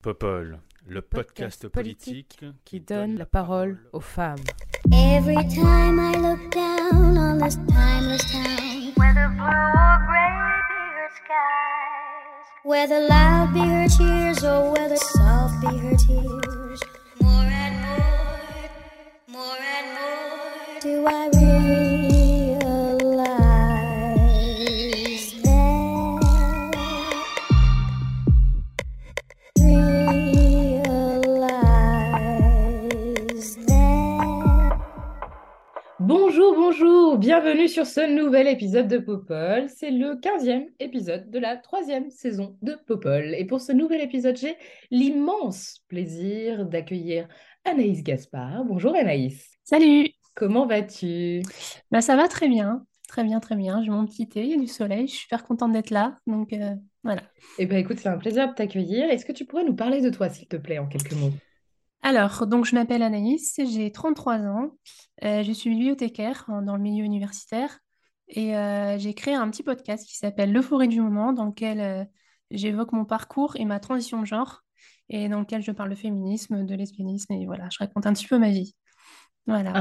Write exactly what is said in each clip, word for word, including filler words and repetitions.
Popol, le podcast politique qui donne la parole aux femmes. Every time I look down on this timeless town, whether blue or gray be her skies, whether loud be her cheers or whether soft be her tears, more and more, more and more do I realize that, realize that. Bonjour, bonjour, bienvenue sur ce nouvel épisode de Popol. C'est le quinzième épisode de la troisième saison de Popol. Et pour ce nouvel épisode, j'ai l'immense plaisir d'accueillir Anaïs Gaspard. Bonjour Anaïs, Salut! comment vas-tu? Bah, ça va très bien, très bien, très bien. J'ai mon petit thé, il y a du soleil, je suis super contente d'être là. Donc euh, voilà. Eh bien écoute, c'est un plaisir de t'accueillir. Est-ce que tu pourrais nous parler de toi, s'il te plaît, en quelques mots? Alors, donc je m'appelle Anaïs, j'ai trente-trois ans, euh, je suis bibliothécaire en- dans le milieu universitaire et euh, j'ai créé un petit podcast qui s'appelle L'Euphorie du moment, dans lequel euh, j'évoque mon parcours et ma transition de genre et dans lequel je parle de féminisme, de lesbianisme et voilà, je raconte un petit peu ma vie. Voilà.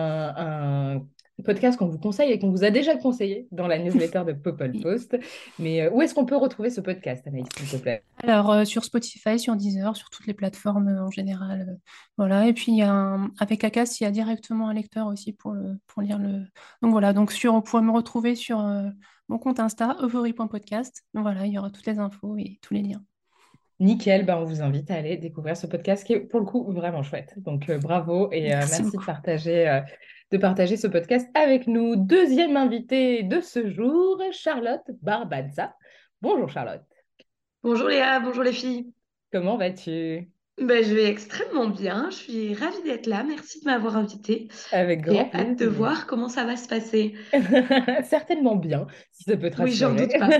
un, un podcast qu'on vous conseille et qu'on vous a déjà conseillé dans la newsletter de Popol Post. Mais euh, où est-ce qu'on peut retrouver ce podcast, Anaïs, s'il te plaît? Alors, euh, sur Spotify, sur Deezer, sur toutes les plateformes euh, en général. euh, voilà. Et puis, il y a un- avec Acast, il y a directement un lecteur aussi pour, le, pour lire le. Donc voilà. Donc, sur, vous pouvez me retrouver sur euh, mon compte Insta, euphorie point podcast. Donc voilà, il y aura toutes les infos et tous les liens. Nickel, ben, on vous invite à aller découvrir ce podcast qui est pour le coup vraiment chouette. Donc euh, bravo et euh, Merci merci de beaucoup. partager, euh, de partager ce podcast avec nous. Deuxième invitée de ce jour, Charlotte Barbanza. Bonjour Charlotte, Bonjour Léa, bonjour les filles. comment vas-tu? Ben, je vais extrêmement bien, je suis ravie d'être là, merci de m'avoir invitée. Avec grand J'ai hâte de plaisir. voir comment ça va se passer. Certainement bien, si ça peut te Oui, j'en rassurer. doute pas.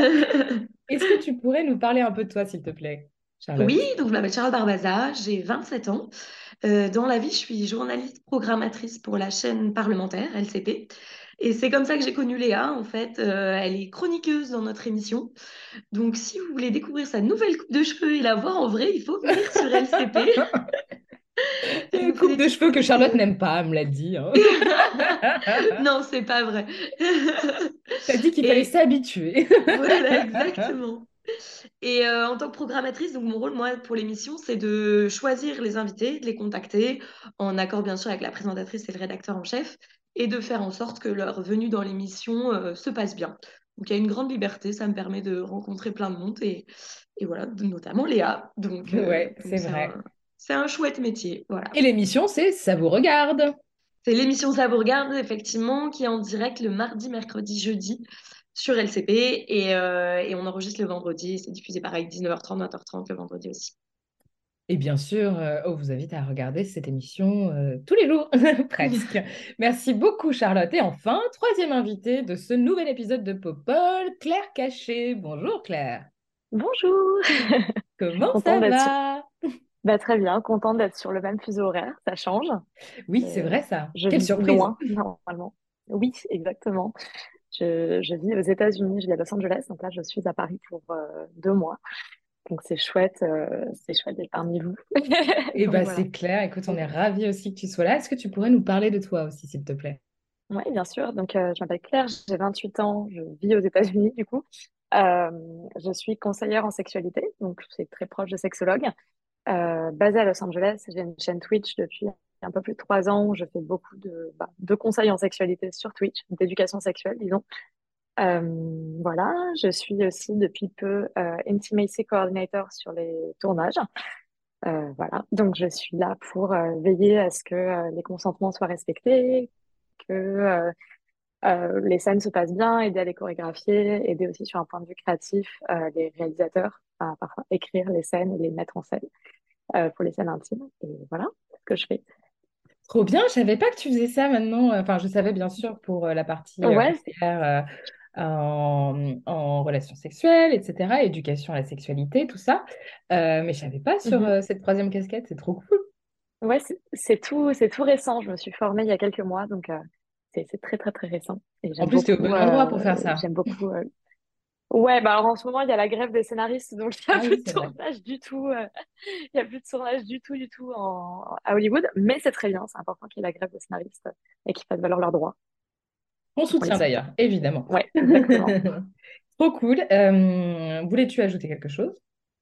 Est-ce que tu pourrais nous parler un peu de toi, s'il te plaît, Oui, Charlotte? donc je m'appelle Charles Barbaza, j'ai vingt-sept ans. Euh, dans la vie, je suis journaliste programmatrice pour la chaîne parlementaire L C P. Et c'est comme ça que j'ai connu Léa, en fait. Euh, elle est chroniqueuse dans notre émission. Donc si vous voulez découvrir sa nouvelle coupe de cheveux et la voir en vrai, il faut venir sur L C P. Elle Une nous fait coupe des de petites cheveux que photos Charlotte de... n'aime pas, elle me l'a dit, hein. Non, c'est pas vrai. T'as dit qu'il fallait Et s'habituer. voilà, exactement. Et euh, en tant que programmatrice, donc mon rôle, moi, pour l'émission, c'est de choisir les invités, de les contacter, en accord bien sûr avec la présentatrice et le rédacteur en chef, et de faire en sorte que leur venue dans l'émission euh, se passe bien. Donc il y a une grande liberté, ça me permet de rencontrer plein de monde, et, et voilà, notamment Léa. Donc euh, Ouais, donc c'est c'est vrai. un, c'est un chouette métier, voilà. Et l'émission, c'est Ça vous regarde. C'est l'émission Ça vous regarde, effectivement, qui est en direct le mardi, mercredi, jeudi sur L C P. Et, euh, et on enregistre le vendredi. C'est diffusé pareil, dix-neuf heures trente, vingt heures trente le vendredi aussi. Et bien sûr, euh, on vous invite à regarder cette émission euh, tous les jours, presque. Merci beaucoup, Charlotte. Et enfin, troisième invitée de ce nouvel épisode de Popol, Claire Cachet. Bonjour, Claire. Bonjour, Comment contente ça d'être sur... va? bah, très bien, contente d'être sur le même fuseau horaire, ça change. Oui, c'est Euh, vrai ça. je Quelle vis surprise. loin, normalement. Oui, exactement. Je, je vis aux États-Unis, je vis à Los Angeles, donc là je suis à Paris pour euh, deux mois. Donc c'est chouette, euh, c'est chouette d'être parmi vous. Eh Donc bien, voilà. c'est clair. Écoute, on est ravis aussi que tu sois là. Est-ce que tu pourrais nous parler de toi aussi, s'il te plaît? Oui, bien sûr. Donc euh, je m'appelle Claire, j'ai vingt-huit ans, je vis aux États-Unis du coup. Euh, je suis conseillère en sexualité, donc c'est très proche de sexologue. Euh, basée à Los Angeles. J'ai une chaîne Twitch depuis un peu plus de trois ans où je fais beaucoup de, bah, de conseils en sexualité sur Twitch, d'éducation sexuelle, disons. Euh, voilà, je suis aussi depuis peu euh, Intimacy Coordinator sur les tournages. Euh, voilà, donc je suis là pour euh, veiller à ce que euh, les consentements soient respectés, que euh, euh, les scènes se passent bien, aider à les chorégraphier, aider aussi sur un point de vue créatif euh, les réalisateurs à parfois écrire les scènes et les mettre en scène euh, pour les scènes intimes. Et voilà ce que je fais. Trop bien, je savais pas que tu faisais ça maintenant. Enfin, je savais bien sûr pour euh, la partie euh, Ouais, c'est- conseillère euh, en, en relations sexuelles, et cetera, éducation à la sexualité, tout ça. Euh, mais je savais pas sur mhm. euh, cette troisième casquette, c'est trop cool. Ouais, c'est c'est tout, c'est tout récent. Je me suis formée il y a quelques mois, donc euh, c'est c'est très très très récent. Et En j'aime plus, tu es au beaucoup, bon endroit pour euh, faire ça. j'aime beaucoup. euh, Ouais, bah alors en ce moment, il y a la grève des scénaristes, donc il n'y a Ah plus oui, de c'est vrai. tournage du tout. euh, Il y a plus de tournage du tout, du tout en, à Hollywood. Mais c'est très bien, c'est important qu'il y ait la grève des scénaristes et qu'ils fassent valoir leurs droits. On Donc on les soutient soutient. d'ailleurs, évidemment. Ouais, exactement. Trop cool. Euh, voulais-tu ajouter quelque chose?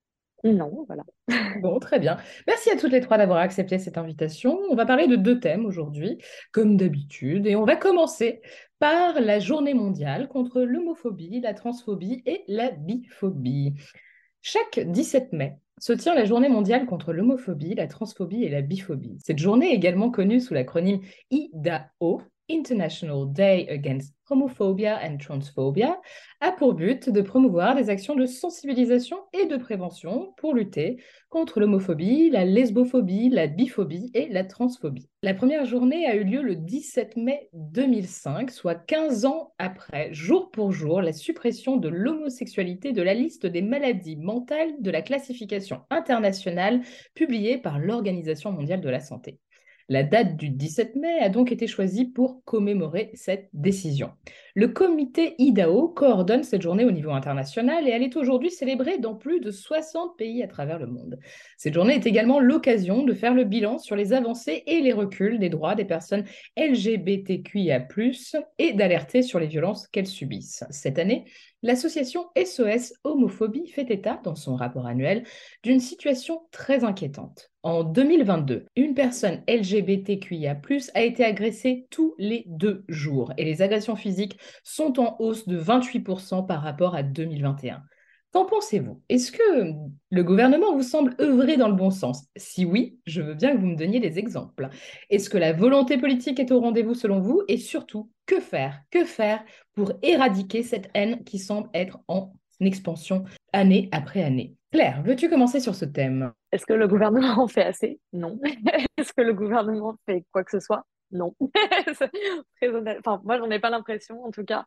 Non, voilà. Bon, très bien. Merci à toutes les trois d'avoir accepté cette invitation. On va parler de deux thèmes aujourd'hui, comme d'habitude, et on va commencer par la journée mondiale contre l'homophobie, la transphobie et la biphobie. Chaque dix-sept mai se tient la journée mondiale contre l'homophobie, la transphobie et la biphobie. Cette journée, également connue sous l'acronyme I D A O, International Day Against Homophobia and Transphobia, a pour but de promouvoir des actions de sensibilisation et de prévention pour lutter contre l'homophobie, la lesbophobie, la biphobie et la transphobie. La première journée a eu lieu le dix-sept mai deux mille cinq, soit quinze ans après, jour pour jour, la suppression de l'homosexualité de la liste des maladies mentales de la classification internationale publiée par l'Organisation mondiale de la santé. La date du dix-sept mai a donc été choisie pour commémorer cette décision. Le comité I D A O coordonne cette journée au niveau international et elle est aujourd'hui célébrée dans plus de soixante pays à travers le monde. Cette journée est également l'occasion de faire le bilan sur les avancées et les reculs des droits des personnes L G B T Q I A plus, et d'alerter sur les violences qu'elles subissent. Cette année, l'association S O S Homophobie fait état, dans son rapport annuel, d'une situation très inquiétante. En deux mille vingt-deux, une personne L G B T Q I A plus, a été agressée tous les deux jours et les agressions physiques sont en hausse de vingt-huit pour cent par rapport à deux mille vingt et un. Qu'en pensez-vous? Est-ce que le gouvernement vous semble œuvrer dans le bon sens? Si oui, je veux bien que vous me donniez des exemples. Est-ce que la volonté politique est au rendez-vous selon vous? Et surtout, que faire? Que faire pour éradiquer cette haine qui semble être en expansion année après année? Claire, veux-tu commencer sur ce thème? Est-ce que le gouvernement en fait assez? Non. Est-ce que le gouvernement fait quoi que ce soit? Non. C'est très honnête. Enfin, moi, j'en ai pas l'impression, en tout cas.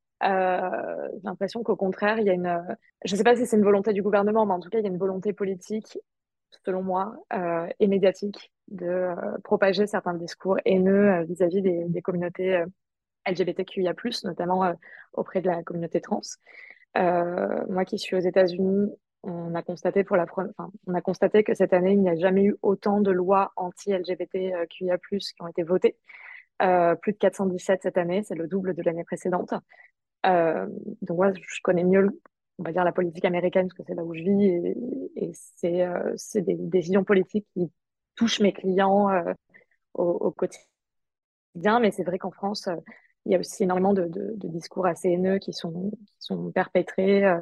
Euh, j'ai l'impression qu'au contraire, il y a une. Je ne sais pas si c'est une volonté du gouvernement, mais en tout cas, il y a une volonté politique, selon moi, euh, et médiatique, de euh, propager certains discours haineux euh, vis-à-vis des, des communautés euh, L G B T Q I A plus, notamment euh, auprès de la communauté trans. Euh, moi qui suis aux États-Unis, on a constaté pour la pre- enfin, on a constaté que cette année, il n'y a jamais eu autant de lois anti-L G B T Q I A plus, qui ont été votées. Euh, plus de quatre cent dix-sept cette année, c'est le double de l'année précédente. Euh, donc moi, je connais mieux, on va dire, la politique américaine, parce que c'est là où je vis, et, et c'est euh, c'est des décisions politiques qui touchent mes clients euh, au, au quotidien. Mais c'est vrai qu'en France, euh, il y a aussi énormément de, de, de discours assez haineux qui sont, qui sont perpétrés, euh,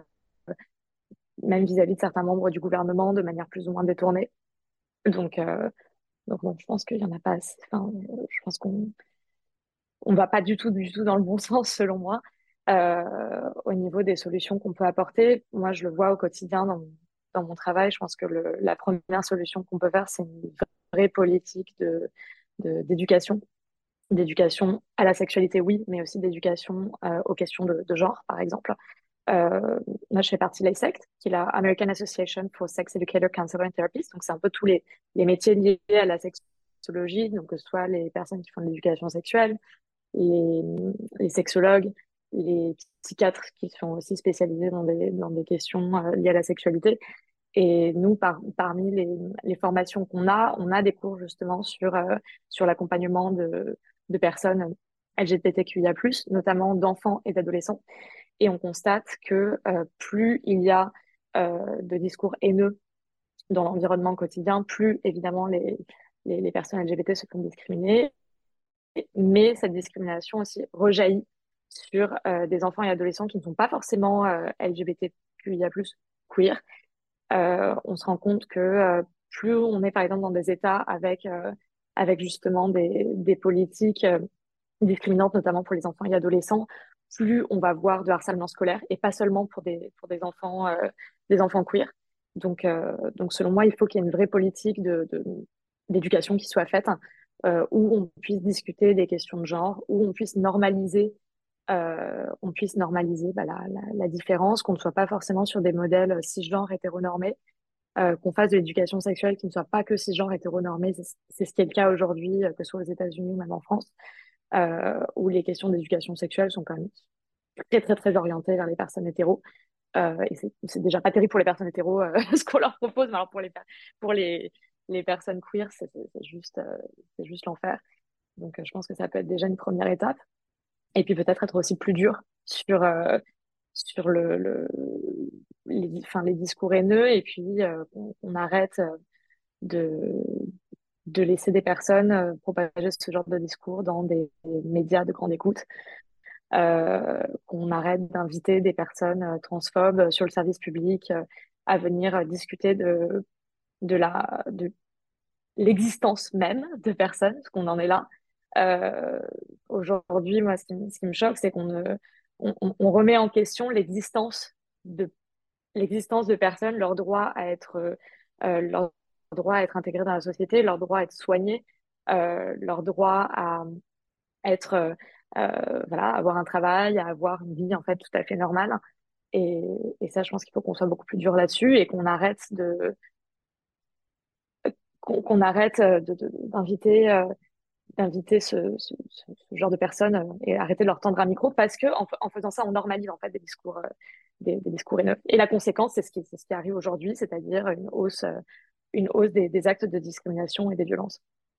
même vis-à-vis de certains membres du gouvernement, de manière plus ou moins détournée. Donc, euh, donc bon, je pense qu'il y en a pas assez. Enfin, euh, je pense qu'on on va pas du tout, du tout dans le bon sens, selon moi, euh, au niveau des solutions qu'on peut apporter. Moi, je le vois au quotidien dans, mon- dans mon travail. Je pense que le, la première solution qu'on peut faire, c'est une vraie politique de, de- d'éducation. D'éducation à la sexualité, oui, mais aussi d'éducation euh, aux questions de, de genre, par exemple. Euh, Moi, je fais partie de l'A S E C T, qui est la American Association for Sex Educator, Counselor and Therapist. Donc, c'est un peu tous les, les métiers liés à la sexologie, donc que ce soit les personnes qui font de l'éducation sexuelle, les, les sexologues, les psychiatres qui sont aussi spécialisés dans des, dans des questions euh, liées à la sexualité. Et nous, par, parmi les, les formations qu'on a, on a des cours justement sur, euh, sur l'accompagnement de, de personnes L G B T Q I A plus, notamment d'enfants et d'adolescents. Et on constate que euh, plus il y a euh, de discours haineux dans l'environnement quotidien, plus évidemment les, les, les personnes L G B T se font discriminer. Mais cette discrimination aussi rejaillit sur euh, des enfants et adolescents qui ne sont pas forcément euh, L G B T Q I A plus, queer. Euh, on se rend compte que euh, plus on est par exemple dans des États avec, euh, avec justement des, des politiques euh, discriminantes, notamment pour les enfants et adolescents, plus on va voir de harcèlement scolaire et pas seulement pour des, pour des enfants, euh, des enfants queer. Donc, euh, donc selon moi, il faut qu'il y ait une vraie politique de, de, d'éducation qui soit faite, euh, où on puisse discuter des questions de genre, où on puisse normaliser, euh, on puisse normaliser bah, la, la, la différence, qu'on ne soit pas forcément sur des modèles cisgenres hétéronormés, euh, qu'on fasse de l'éducation sexuelle qui ne soit pas que cisgenre hétéronormée. C'est, c'est ce qui est le cas aujourd'hui, euh, que ce soit aux États-Unis ou même en France, euh, où les questions d'éducation sexuelle sont quand même très, très, très orientées vers les personnes hétéros. Euh, et c'est c'est déjà pas terrible pour les personnes hétéros euh, ce qu'on leur propose, mais alors pour les, per- pour les, les personnes queer, c'est c'est- c'est juste, euh, c'est juste l'enfer. Donc, euh, je pense que ça peut être déjà une première étape. Et puis peut-être être aussi plus dur sur, euh, sur le, le, les, enfin, les discours haineux et puis euh, qu'on qu'on arrête de, de laisser des personnes euh, propager ce genre de discours dans des médias de grande écoute, euh, qu'on arrête d'inviter des personnes euh, transphobes sur le service public euh, à venir euh, discuter de, de la, de l'existence même de personnes, parce qu'on en est là. Euh, Aujourd'hui, moi, ce qui, me- ce qui me choque, c'est qu'on ne- on, on- on remet en question l'existence de l'existence de personnes, leur droit à être, euh, euh, leur droit à être intégrés dans la société, leur droit à être soignés, euh, leur droit à être, euh, euh, voilà, avoir un travail, à avoir une vie en fait tout à fait normale. Et, et ça, je pense qu'il faut qu'on soit beaucoup plus dur là-dessus et qu'on arrête de qu'on qu'on arrête euh, de, de- d'inviter euh, d'inviter ce, ce, ce- ce genre de personnes euh, et arrêter de leur tendre un micro parce que en, en faisant ça, on normalise en fait des discours, euh, des, des discours haineux. Et la conséquence, c'est ce qui, c'est ce qui arrive aujourd'hui, c'est-à-dire une hausse, euh, une hausse des, des actes de discrimination et des violences.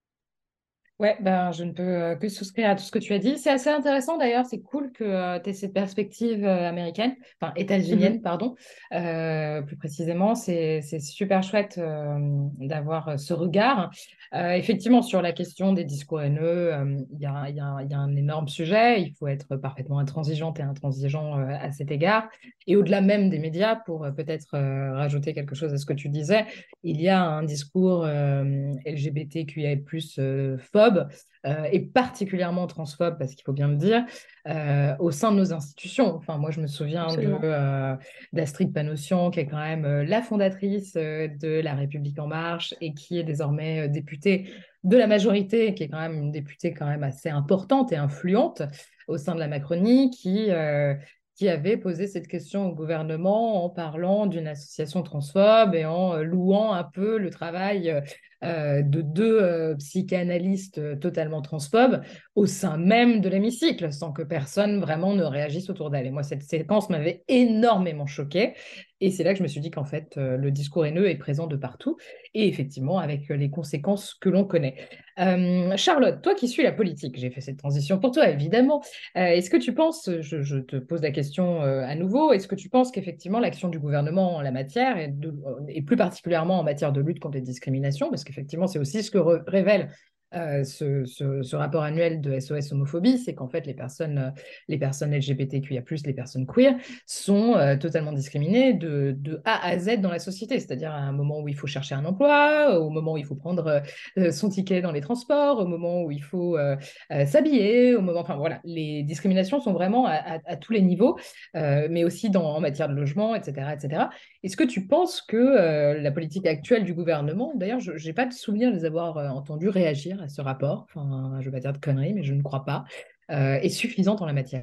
Ouais, ben, je ne peux euh, que souscrire à tout ce que tu as dit. C'est assez intéressant d'ailleurs, c'est cool que tu aies cette perspective euh, américaine, enfin Mhm. états-unienne, pardon, euh, plus précisément. C'est, c'est super chouette euh, d'avoir euh, ce regard. Euh, effectivement, sur la question des discours haineux, euh, il y a, il y a- il y a un énorme sujet. Il faut être parfaitement intransigeante et intransigeant euh, à cet égard. Et au-delà même des médias, pour euh, peut-être euh, rajouter quelque chose à ce que tu disais, il y a un discours euh, L G B T Q I A plus, euh, phobe, euh, et particulièrement transphobe, parce qu'il faut bien le dire, euh, au sein de nos institutions. Enfin, moi, je me souviens de, Absolument. euh, d'Astrid Panossian, qui est quand même euh, la fondatrice euh, de La République En Marche et qui est désormais euh, députée de la majorité, qui est quand même une députée quand même assez importante et influente au sein de la Macronie, qui, euh, qui avait posé cette question au gouvernement en parlant d'une association transphobe et en euh, louant un peu le travail euh, euh, de deux euh, psychanalystes euh, totalement transphobes au sein même de l'hémicycle, sans que personne vraiment ne réagisse autour d'elle. Et moi, cette séquence m'avait énormément choquée. Et c'est là que je me suis dit qu'en fait, euh, le discours haineux est présent de partout, et effectivement avec euh, les conséquences que l'on connaît. Euh, Charlotte, toi qui suis la politique, j'ai fait cette transition pour toi, évidemment. Euh, est-ce que tu penses, je, je te pose la question euh, à nouveau, est-ce que tu penses qu'effectivement l'action du gouvernement en la matière, et, de- et plus particulièrement en matière de lutte contre les discriminations, parce qu'effectivement c'est aussi ce que re- révèle euh, ce, ce- ce rapport annuel de S O S homophobie, c'est qu'en fait les personnes, euh, les personnes L G B T Q I A plus, les personnes queer, sont euh, totalement discriminées de, de A à Z dans la société, c'est-à-dire à un moment où il faut chercher un emploi, au moment où il faut prendre euh, son ticket dans les transports, au moment où il faut euh, euh, s'habiller, au moment, enfin voilà, les discriminations sont vraiment à, à- à tous les niveaux, euh, mais aussi dans, en matière de logement, et cetera, et cetera. Est-ce que tu penses que euh, la politique actuelle du gouvernement, d'ailleurs, je n'ai pas de souvenir de les avoir euh, entendus réagir à ce rapport, enfin, je ne vais pas dire de conneries, mais je ne crois pas, euh, est suffisante en la matière?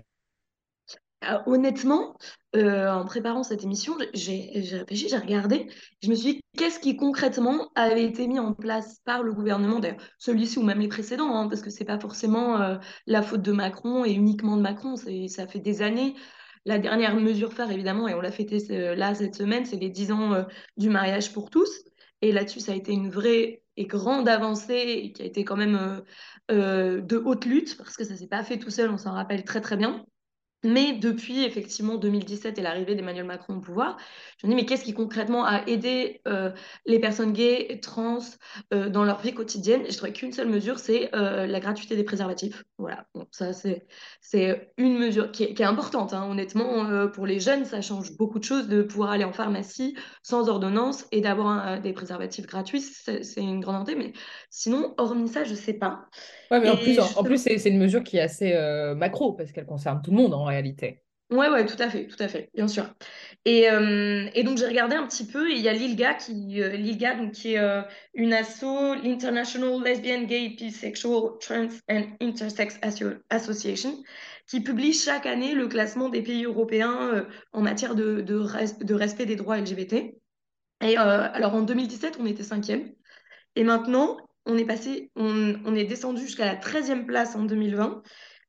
Ah, honnêtement, euh, en préparant cette émission, j'ai j'ai réfléchi, j'ai regardé, je me suis dit qu'est-ce qui concrètement avait été mis en place par le gouvernement, d'ailleurs celui-ci ou même les précédents, hein, parce que c'est pas forcément euh, la faute de Macron et uniquement de Macron, c'est, ça fait des années. La dernière mesure phare, évidemment, et on l'a fêté euh, là cette semaine, c'est les dix ans euh, du mariage pour tous. Et là-dessus, ça a été une vraie et grande avancée et qui a été quand même euh, euh, de haute lutte, parce que ça s'est pas fait tout seul, on s'en rappelle très très bien. Mais depuis effectivement deux mille dix-sept et l'arrivée d'Emmanuel Macron au pouvoir, je me dis mais qu'est-ce qui concrètement a aidé euh, les personnes gays, et trans euh, dans leur vie quotidienne? Et je trouvais qu'une seule mesure, c'est euh, la gratuité des préservatifs. Voilà, bon, ça c'est c'est une mesure qui est, qui est importante, hein. Honnêtement, euh, pour les jeunes, ça change beaucoup de choses de pouvoir aller en pharmacie sans ordonnance et d'avoir un- des préservatifs gratuits, c'est c'est une grande entrée. Mais sinon, hormis ça, je sais pas. Ouais, mais en plus, Et en, en plus justement, c'est c'est une mesure qui est assez euh, macro, parce qu'elle concerne tout le monde en réalité. ouais, ouais, tout à fait, tout à fait, bien sûr. Et, euh, et donc j'ai regardé un petit peu et il y a l'ILGA qui, euh, l'ILGA, donc, qui est euh, une asso, l'International Lesbian, Gay, Bisexual, Trans and Intersex Asso- Association, qui publie chaque année le classement des pays européens euh, en matière de, de, res- de respect des droits L G B T. Et euh, alors en deux mille dix-sept, on était cinquième. Et maintenant, on est passé, on, on est descendu jusqu'à la treizième place en deux mille vingt.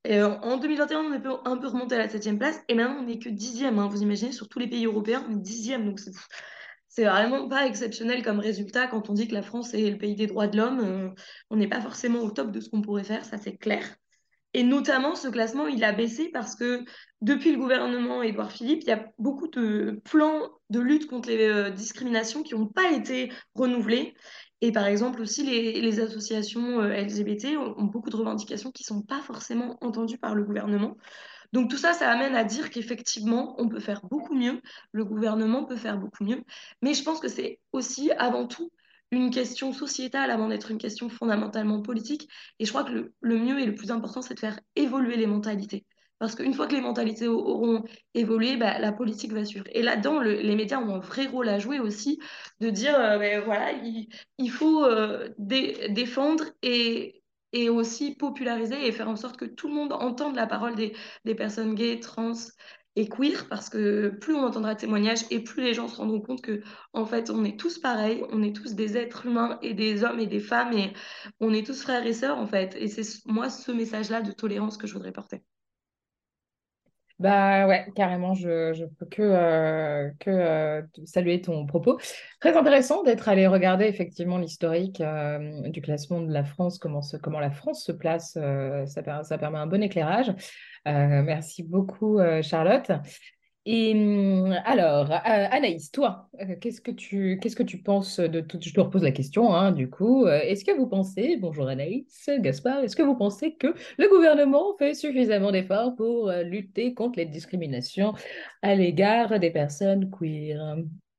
Et euh, en deux mille vingt et un, on est un peu, un peu remonté à la septième place, et maintenant on n'est que dixième, hein. Vous imaginez, sur tous les pays européens, on est dixième, donc c'est c'est vraiment pas exceptionnel comme résultat quand on dit que la France est le pays des droits de l'homme. Euh, on n'est pas forcément au top de ce qu'on pourrait faire, ça c'est clair. Et notamment, ce classement, il a baissé parce que depuis le gouvernement Édouard Philippe, il y a beaucoup de plans de lutte contre les euh, discriminations qui n'ont pas été renouvelés. Et par exemple, aussi, les, les associations euh, L G B T ont, ont beaucoup de revendications qui ne sont pas forcément entendues par le gouvernement. Donc tout ça, ça amène à dire qu'effectivement, on peut faire beaucoup mieux, le gouvernement peut faire beaucoup mieux, mais je pense que c'est aussi avant tout une question sociétale avant d'être une question fondamentalement politique. Et je crois que le, le mieux et le plus important, c'est de faire évoluer les mentalités. Parce qu'une fois que les mentalités au- auront évolué, bah, la politique va suivre. Et là-dedans, le- les médias ont un vrai rôle à jouer aussi, de dire, euh, ben voilà, il, il faut euh, dé- défendre et, et aussi populariser et faire en sorte que tout le monde entende la parole des, des personnes gays, trans et queer, parce que plus on entendra de témoignages et plus les gens se rendront compte que en fait on est tous pareils, on est tous des êtres humains et des hommes et des femmes et on est tous frères et sœurs en fait. Et c'est moi ce message-là de tolérance que je voudrais porter. Bah ouais, carrément, je, je peux que, euh, que euh, saluer ton propos. Très intéressant d'être allé regarder effectivement l'historique euh, du classement de la France, comment, se- comment la France se place, euh, ça, per- ça permet un bon éclairage. Euh, merci beaucoup, euh, Charlotte. Et hum, alors, euh, Anaïs, toi, euh, qu'est-ce que tu, qu'est-ce que tu penses de tout? Je te repose la question, hein, du coup. Euh, est-ce que vous pensez, bonjour Anaïs, Gaspard, est-ce que vous pensez que le gouvernement fait suffisamment d'efforts pour euh, lutter contre les discriminations à l'égard des personnes queer?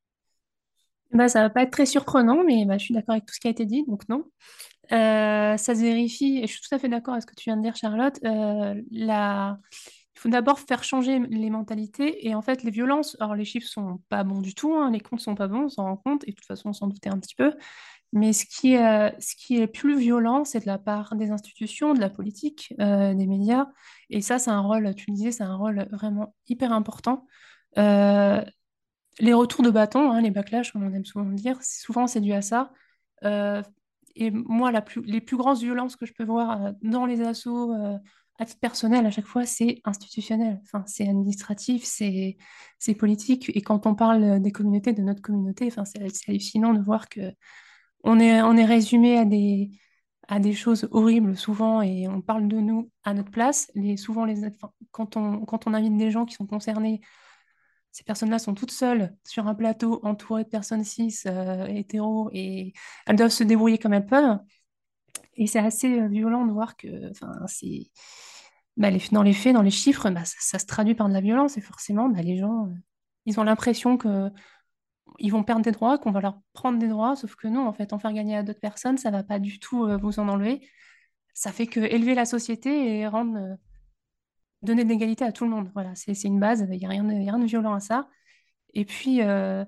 Bah, ça va pas être très surprenant, mais bah, je suis d'accord avec tout ce qui a été dit, donc non. Euh, ça se vérifie, et je suis tout à fait d'accord avec ce que tu viens de dire, Charlotte. Euh, la... Il faut d'abord faire changer les mentalités, et en fait, les violences, alors les chiffres sont pas bons du tout, hein, les comptes sont pas bons, on s'en rend compte, et de toute façon, on s'en doutait un petit peu. Mais ce qui est, euh, ce qui est plus violent, c'est de la part des institutions, de la politique, euh, des médias, et ça, c'est un rôle, tu le disais, c'est un rôle vraiment hyper important. Euh, les retours de bâton, hein, les backlash, comme on aime souvent dire, souvent c'est dû à ça. Euh, et moi, la plus, les plus grosses violences que je peux voir euh, dans les assos, euh, à titre personnel, à chaque fois, c'est institutionnel. Enfin, c'est administratif, c'est c'est politique. Et quand on parle des communautés, de notre communauté, enfin, c'est c'est hallucinant de voir que on est, on est résumé à des, à des choses horribles souvent et on parle de nous à notre place. Les, souvent, les, enfin, quand on, quand on invite des gens qui sont concernés, ces personnes-là sont toutes seules sur un plateau entourées de personnes cis, euh, hétéros, et elles doivent se débrouiller comme elles peuvent. Et c'est assez euh, violent de voir que, enfin, c'est, bah, les- dans les faits, dans les chiffres, bah, ça, ça se traduit par de la violence et forcément, bah, les gens, euh, ils ont l'impression que ils vont perdre des droits, qu'on va leur prendre des droits, sauf que non, en fait, en faire gagner à d'autres personnes, ça va pas du tout euh, vous en enlever. Ça fait que élever la société et rendre, euh, donner de l'égalité à tout le monde. Voilà, c'est c'est une base, il n'y a rien de, y a rien de violent à ça. Et puis, euh,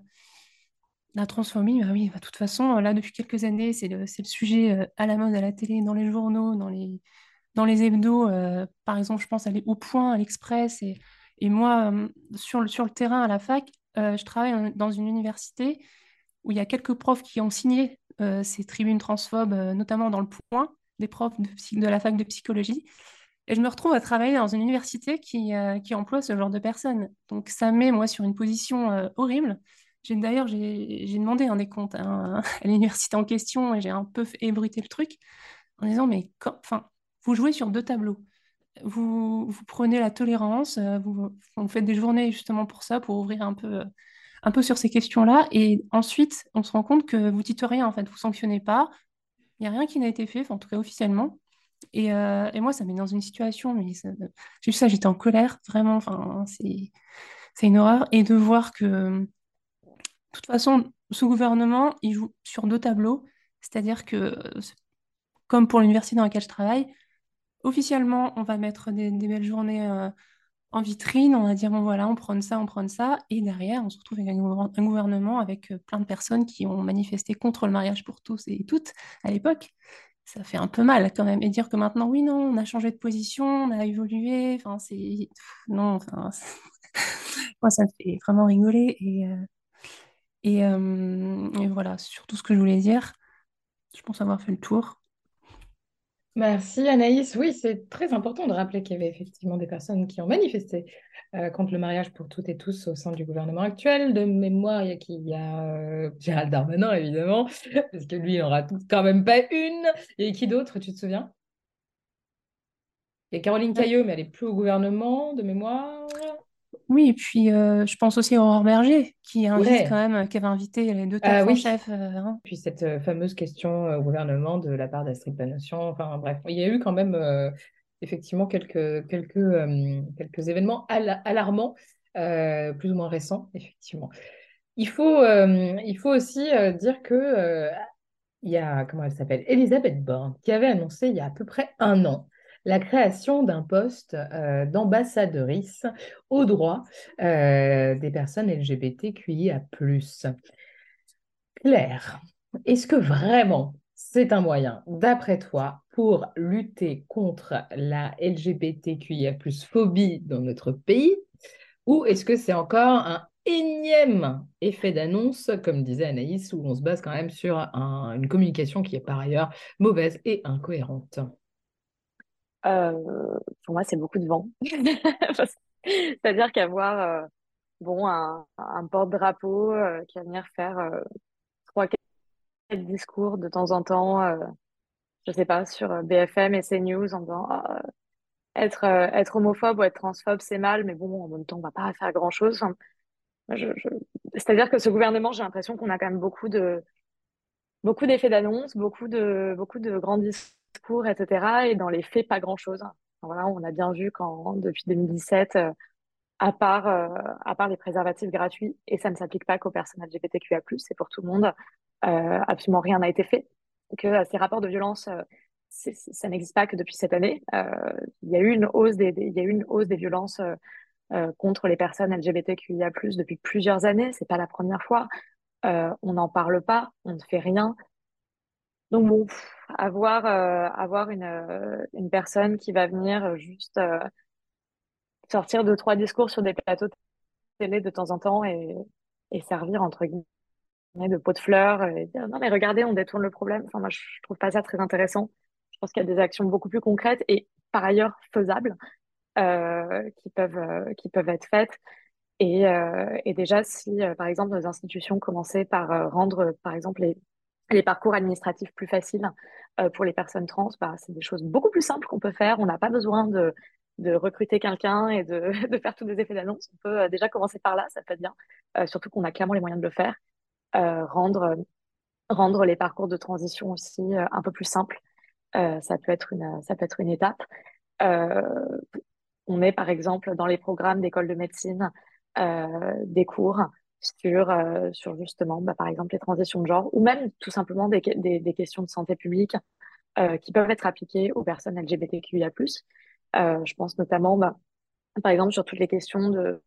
la transphobie, bah oui, bah, de toute façon, là, depuis quelques années, c'est le, c'est le sujet euh, à la mode à la télé, dans les journaux, dans les, dans les hebdos. Euh, par exemple, je pense aller Au Point, à l'Express. Et, et moi, euh, sur le, sur le terrain à la fac, euh, je travaille en- dans une université où il y a quelques profs qui ont signé euh, ces tribunes transphobes, euh, notamment dans le Point, des profs de, psy- de la fac de psychologie. Et je me retrouve à travailler dans une université qui, euh, qui emploie ce genre de personnes. Donc ça me met, moi, sur une position euh, horrible. J'ai, d'ailleurs, j'ai, j'ai demandé un décompte à, un- à l'université en question et j'ai un peu fait ébruiter le truc en disant, mais quand, enfin, vous jouez sur deux tableaux. Vous, vous prenez la tolérance, euh, vous, vous faites des journées justement pour ça, pour ouvrir un peu, un peu sur ces questions-là. Et ensuite, on se rend compte que vous dites rien, en fait, vous sanctionnez pas. Il n'y a rien qui n'a été fait, enfin, en tout cas officiellement. Et, euh, et moi, ça met dans une situation, mais ça- j'ai vu ça, j'étais en colère, vraiment, enfin, c'est, c'est une horreur. Et de voir que, de toute façon, ce gouvernement, il joue sur deux tableaux, c'est-à-dire que, euh, comme pour l'université dans laquelle je travaille, officiellement, on va mettre des, des belles journées euh, en vitrine, on va dire, bon voilà, on prône ça, on prône ça, et derrière, on se retrouve avec un, gouver- un gouvernement avec euh, plein de personnes qui ont manifesté contre le mariage pour tous et toutes à l'époque. Ça fait un peu mal quand même. Et dire que maintenant, oui, non, on a changé de position, on a évolué, enfin, c'est... pff, non, enfin, c'est- moi, ça me fait vraiment rigoler. Et, euh, et, euh, et voilà, c'est surtout ce que je voulais dire. Je pense avoir fait le tour. Merci Anaïs. Oui, c'est très important de rappeler qu'il y avait effectivement des personnes qui ont manifesté euh, contre le mariage pour toutes et tous au sein du gouvernement actuel. De mémoire, il y a qui? Il y a euh, Gérald Darmanin, évidemment, parce que lui, il n'en rate quand même pas une. Et qui d'autre, tu te souviens? Il y a Caroline Caillot, mais elle n'est plus au gouvernement, de mémoire. Oui, et puis euh, je pense aussi à Aurore Berger, qui invite quand Ouais, même, qui avait invité les deux ah TERF en oui. chef. euh, hein. Puis cette euh, fameuse question euh, au gouvernement de la part d'Astrid Panosyan. Enfin bref, il y a eu quand même euh, effectivement quelques, quelques, euh, quelques événements al- alarmants, euh, plus ou moins récents, effectivement. Il faut, euh, il faut aussi euh, dire que euh, il y a, comment elle s'appelle? Elisabeth Borne, qui avait annoncé il y a à peu près un an la création d'un poste euh, d'ambassadrice aux droits euh, des personnes L G B T Q I A plus. Claire, est-ce que vraiment c'est un moyen, d'après toi, pour lutter contre la L G B T Q I A plus phobie dans notre pays, ou est-ce que c'est encore un énième effet d'annonce, comme disait Anaïs, où on se base quand même sur un- une communication qui est par ailleurs mauvaise et incohérente? Euh, pour moi, c'est beaucoup de vent. Parce- C'est-à-dire qu'avoir euh, bon, un, un porte-drapeau euh, qui va venir faire euh, trois, quatre discours de temps en temps, euh, je sais pas, sur euh, B F M et CNews en disant ah, être, euh, être homophobe ou être transphobe, c'est mal, mais bon, en même temps, on va pas faire grand-chose. Enfin, je, je... C'est-à-dire que ce gouvernement, j'ai l'impression qu'on a quand même beaucoup de, beaucoup d'effets d'annonce, beaucoup de, beaucoup de grands discours, et cetera. Et dans les faits, pas grand-chose. Enfin, voilà, on a bien vu quand, depuis deux mille dix-sept, euh, à part, euh, à part les préservatifs gratuits, et ça ne s'applique pas qu'aux personnes L G B T Q I A plus, c'est pour tout le monde, euh, absolument rien n'a été fait. Que euh, ces rapports de violence, euh, c'est- c'est- ça n'existe pas que depuis cette année. Euh, il y a eu une hausse des, des- il y a eu une hausse des violences euh, euh, contre les personnes L G B T Q I A plus depuis plusieurs années. C'est pas la première fois. Euh, on n'en parle pas, on ne fait rien. Donc bon, pff, avoir, euh, avoir une, euh, une personne qui va venir euh, juste euh, sortir deux, trois discours sur des plateaux de télé de temps en temps et, et servir entre guillemets de pot de fleurs et dire non mais regardez, on détourne le problème. Enfin moi je trouve pas ça très intéressant. Je pense qu'il y a des actions beaucoup plus concrètes et par ailleurs faisables euh, qui peuvent euh, qui peuvent être faites. Et, euh, et déjà si euh, par exemple nos institutions commençaient par euh, rendre euh, par exemple les les parcours administratifs plus faciles euh, pour les personnes trans, bah, c'est des choses beaucoup plus simples qu'on peut faire. On n'a pas besoin de, de recruter quelqu'un et de, de faire tous des effets d'annonce. On peut euh, déjà commencer par là, ça peut être bien. Euh, surtout qu'on a clairement les moyens de le faire. Euh, rendre, rendre les parcours de transition aussi euh, un peu plus simples, euh, ça peut être une, ça peut être une étape. Euh, on met par exemple dans les programmes d'école de médecine euh, des cours sur, euh, sur justement, bah, par exemple, les transitions de genre ou même tout simplement des, des, des questions de santé publique euh, qui peuvent être appliquées aux personnes L G B T Q I A plus. Euh, je pense notamment, bah, par exemple, sur toutes les questions de,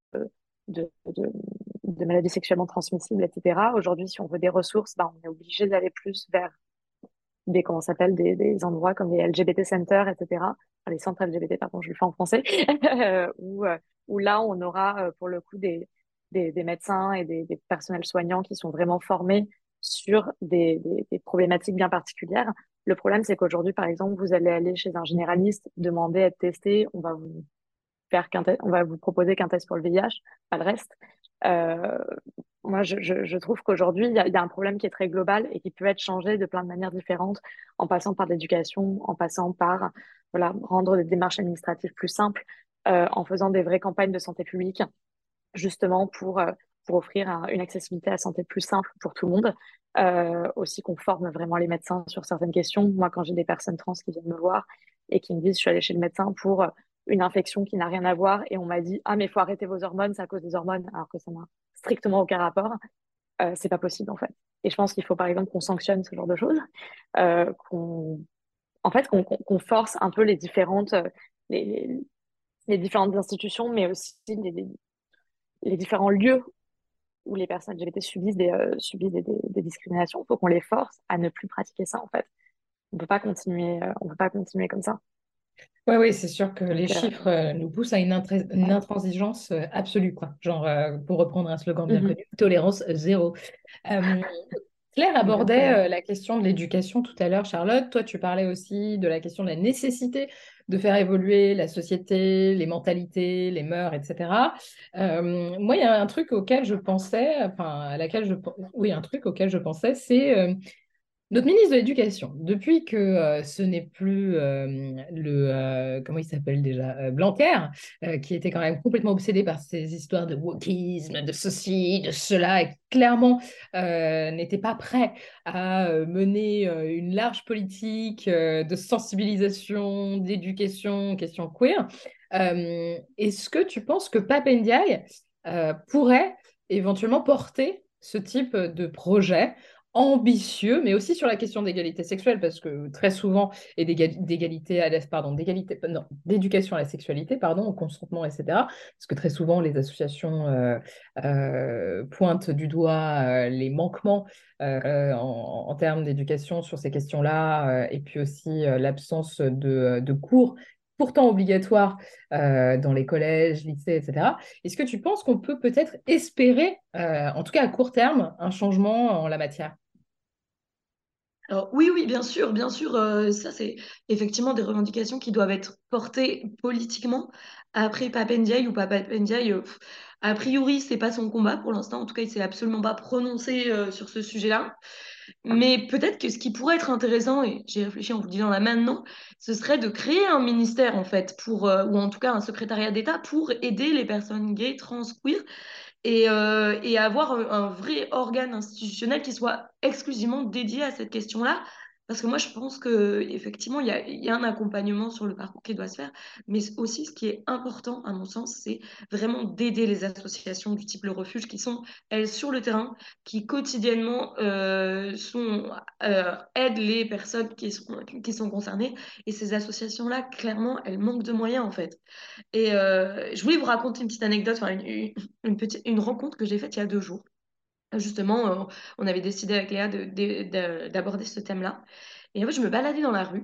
de, de, de maladies sexuellement transmissibles, et cetera. Aujourd'hui, si on veut des ressources, bah, on est obligé d'aller plus vers des, comment ça s'appelle, des, des endroits comme les L G B T centers, et cetera. Enfin, les centres L G B T, pardon, je le fais en français, où, euh, où là, on aura euh, pour le coup des, des, des médecins et des, des personnels soignants qui sont vraiment formés sur des, des, des problématiques bien particulières. Le problème, c'est qu'aujourd'hui, par exemple, vous allez aller chez un généraliste, demander à être testé, on va vous faire qu'un test, on va vous proposer qu'un test pour le V I H, pas le reste. Euh, moi, je, je, je trouve qu'aujourd'hui, il y a, il y a un problème qui est très global et qui peut être changé de plein de manières différentes, en passant par l'éducation, en passant par voilà, rendre les démarches administratives plus simples, euh, en faisant des vraies campagnes de santé publique, justement pour, euh, pour offrir un- une accessibilité à la santé plus simple pour tout le monde. Euh, aussi qu'on forme vraiment les médecins sur certaines questions. Moi, quand j'ai des personnes trans qui viennent me voir et qui me disent, je suis allée chez le médecin pour euh, une infection qui n'a rien à voir et on m'a dit, ah, mais il faut arrêter vos hormones, c'est à cause des hormones, alors que ça n'a strictement aucun rapport, euh, c'est pas possible en fait. Et je pense qu'il faut par exemple qu'on sanctionne ce genre de choses, euh, qu'on, en fait, qu'on qu'on- qu'on force un peu les différentes, euh, les, les, les différentes institutions, mais aussi les, les différents lieux où les personnes L G B T subissent des, euh, subissent des, des, des discriminations. Il faut qu'on les force à ne plus pratiquer ça, en fait. On peut pas continuer, euh, on peut pas continuer comme ça. Oui, oui, c'est sûr que les Donc, euh, chiffres euh, nous poussent à une, intré- une voilà. intransigeance euh, absolue, quoi. Genre, euh, pour reprendre un slogan bien Mhm. connu, tolérance zéro. Euh, Claire Donc, abordait incroyable. euh, la question de l'éducation tout à l'heure, Charlotte. Toi, tu parlais aussi de la question de la nécessité de faire évoluer la société, les mentalités, les mœurs, et cetera. Euh, moi, il y a un truc auquel je pensais, enfin, à laquelle je, pen- oui, un truc auquel je pensais, c'est euh, notre ministre de l'Éducation. Depuis que euh, ce n'est plus euh, le, euh, comment il s'appelle déjà, euh, Blanquer, euh, qui était quand même complètement obsédé par ces histoires de wokisme, de ceci, de cela, et qui clairement euh, n'était pas prêt à euh, mener euh, une large politique euh, de sensibilisation, d'éducation, question queer. Euh, est-ce que tu penses que Pape Ndiaye euh, pourrait éventuellement porter ce type de projet ambitieux, mais aussi sur la question d'égalité sexuelle, parce que très souvent, et d'égal- d'égalité à la, pardon, d'égalité, non, d'éducation à la sexualité, pardon, au consentement, et cetera. Parce que très souvent, les associations euh, euh, pointent du doigt euh, les manquements euh, en, en termes d'éducation sur ces questions-là, euh, et puis aussi euh, l'absence de, de cours pourtant obligatoires euh, dans les collèges, lycées, et cetera. Est-ce que tu penses qu'on peut peut-être espérer, euh, en tout cas à court terme, un changement en la matière? Alors, oui, oui, bien sûr, bien sûr, euh, ça c'est effectivement des revendications qui doivent être portées politiquement. Après, Pape Ndiaye ou pas Pape Ndiaye, euh, pff, a priori, c'est pas son combat pour l'instant. En tout cas, il s'est absolument pas prononcé euh, sur ce sujet-là. Mais peut-être que ce qui pourrait être intéressant, et j'ai réfléchi en vous le disant là maintenant, ce serait de créer un ministère en fait, pour, euh, ou en tout cas un secrétariat d'État pour aider les personnes gays, trans, queer et, euh, et avoir un, un vrai organe institutionnel qui soit exclusivement dédié à cette question-là. Parce que moi, je pense que effectivement, il y a, il y a un accompagnement sur le parcours qui doit se faire, mais aussi ce qui est important, à mon sens, c'est vraiment d'aider les associations du type Le Refuge qui sont, elles, sur le terrain, qui quotidiennement euh, sont, euh, aident les personnes qui sont, qui sont concernées. Et ces associations-là, clairement, elles manquent de moyens, en fait. Et euh, je voulais vous raconter une petite anecdote, enfin une, une, une petite, une rencontre que j'ai faite il y a deux jours. Justement, euh, on avait décidé avec Léa de- de- de- d'aborder ce thème-là. Et en fait, je me baladais dans la rue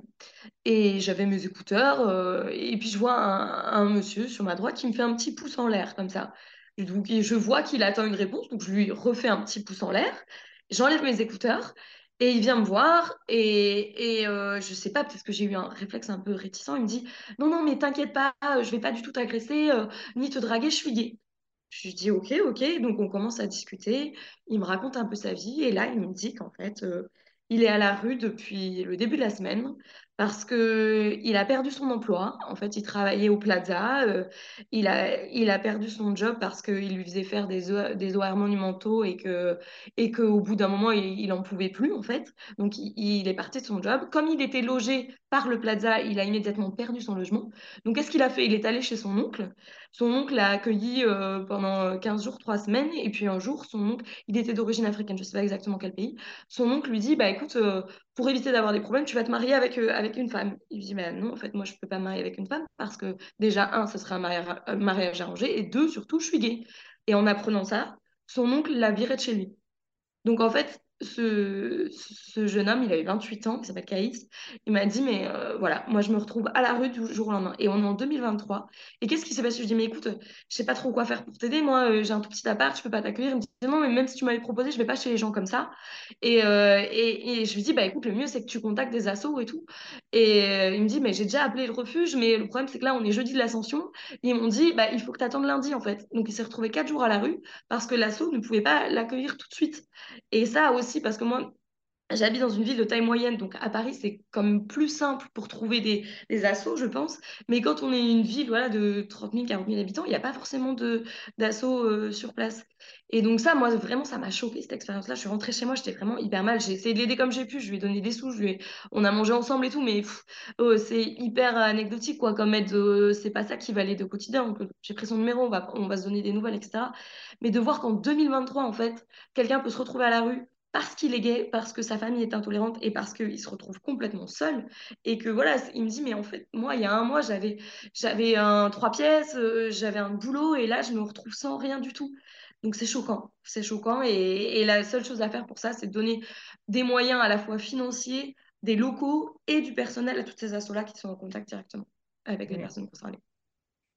et j'avais mes écouteurs euh, et puis je vois un, un monsieur sur ma droite qui me fait un petit pouce en l'air comme ça. Donc, et je vois qu'il attend une réponse, donc je lui refais un petit pouce en l'air. J'enlève mes écouteurs et il vient me voir et, et euh, je sais pas, peut-être que j'ai eu un réflexe un peu réticent. Il me dit, non, non, mais t'inquiète pas, je vais pas du tout t'agresser euh, ni te draguer, je suis gay. Je lui dis ok, ok. Donc on commence à discuter. Il me raconte un peu sa vie et là il me dit qu'en fait euh, il est à la rue depuis le début de la semaine parce que il a perdu son emploi. En fait, il travaillait au Plaza. euh, il a, il a perdu son job parce qu'il lui faisait faire des, ho- des horaires monumentaux et que, et qu'au bout d'un moment il, il en pouvait plus en fait. Donc il, il est parti de son job. Comme il était logé par le Plaza, il a immédiatement perdu son logement. Donc qu'est-ce qu'il a fait? Il est allé chez son oncle. Son oncle l'a accueilli euh, pendant quinze jours, trois semaines. Et puis un jour, son oncle, il était d'origine africaine, je ne sais pas exactement quel pays. Son oncle lui dit, bah écoute, euh, pour éviter d'avoir des problèmes, tu vas te marier avec, euh, avec une femme. Il lui dit, mais non, en fait, moi, je ne peux pas me marier avec une femme parce que déjà, un, ce serait un mariage, un mariage arrangé. Et deux, surtout, je suis gay. Et en apprenant ça, son oncle l'a viré de chez lui. Donc en fait, ce, ce jeune homme, il avait vingt-huit ans, il s'appelle Caïs. Il m'a dit, mais euh, voilà, moi je me retrouve à la rue du jour au lendemain. Et on est en deux mille vingt-trois. Et qu'est-ce qui s'est passé? Je lui dis, mais écoute, euh, je sais pas trop quoi faire pour t'aider. Moi, euh, j'ai un tout petit appart, je peux pas t'accueillir. Il me dit, non, mais même si tu m'avais proposé, je vais pas chez les gens comme ça. Et, euh, et, et je lui dis, bah écoute, le mieux c'est que tu contactes des assos et tout. Et euh, il me dit, mais j'ai déjà appelé le refuge, mais le problème c'est que là, on est jeudi de l'Ascension. Et ils m'ont dit, bah il faut que tu attendes lundi en fait. Donc il s'est retrouvé quatre jours à la rue parce que l'asso ne pouvait pas l'accueillir tout de suite. Et ça aussi, parce que moi, j'habite dans une ville de taille moyenne, donc à Paris, c'est quand même plus simple pour trouver des, des assos, je pense. Mais quand on est une ville voilà, de trente mille, quarante mille habitants, il n'y a pas forcément de, d'assos euh, sur place. Et donc ça, moi, vraiment, ça m'a choqué cette expérience-là. Je suis rentrée chez moi, j'étais vraiment hyper mal. J'ai essayé de l'aider comme j'ai pu, je lui ai donné des sous, je lui ai- on a mangé ensemble et tout, mais pff, oh, c'est hyper anecdotique, quoi, comme aide. Euh, c'est pas ça qui va l'aider au quotidien. Donc, euh, j'ai pris son numéro, on va, on va se donner des nouvelles, et cetera. Mais de voir qu'en deux mille vingt-trois, en fait, quelqu'un peut se retrouver à la rue parce qu'il est gay, parce que sa famille est intolérante et parce qu'il se retrouve complètement seul. Et que voilà, il me dit, mais en fait, moi, il y a un mois, j'avais, j'avais un trois pièces, euh, j'avais un boulot et là, je me retrouve sans rien du tout. Donc c'est choquant, c'est choquant. Et, et la seule chose à faire pour ça, c'est de donner des moyens à la fois financiers, des locaux et du personnel à toutes ces assos-là qui sont en contact directement avec les Mm. personnes concernées.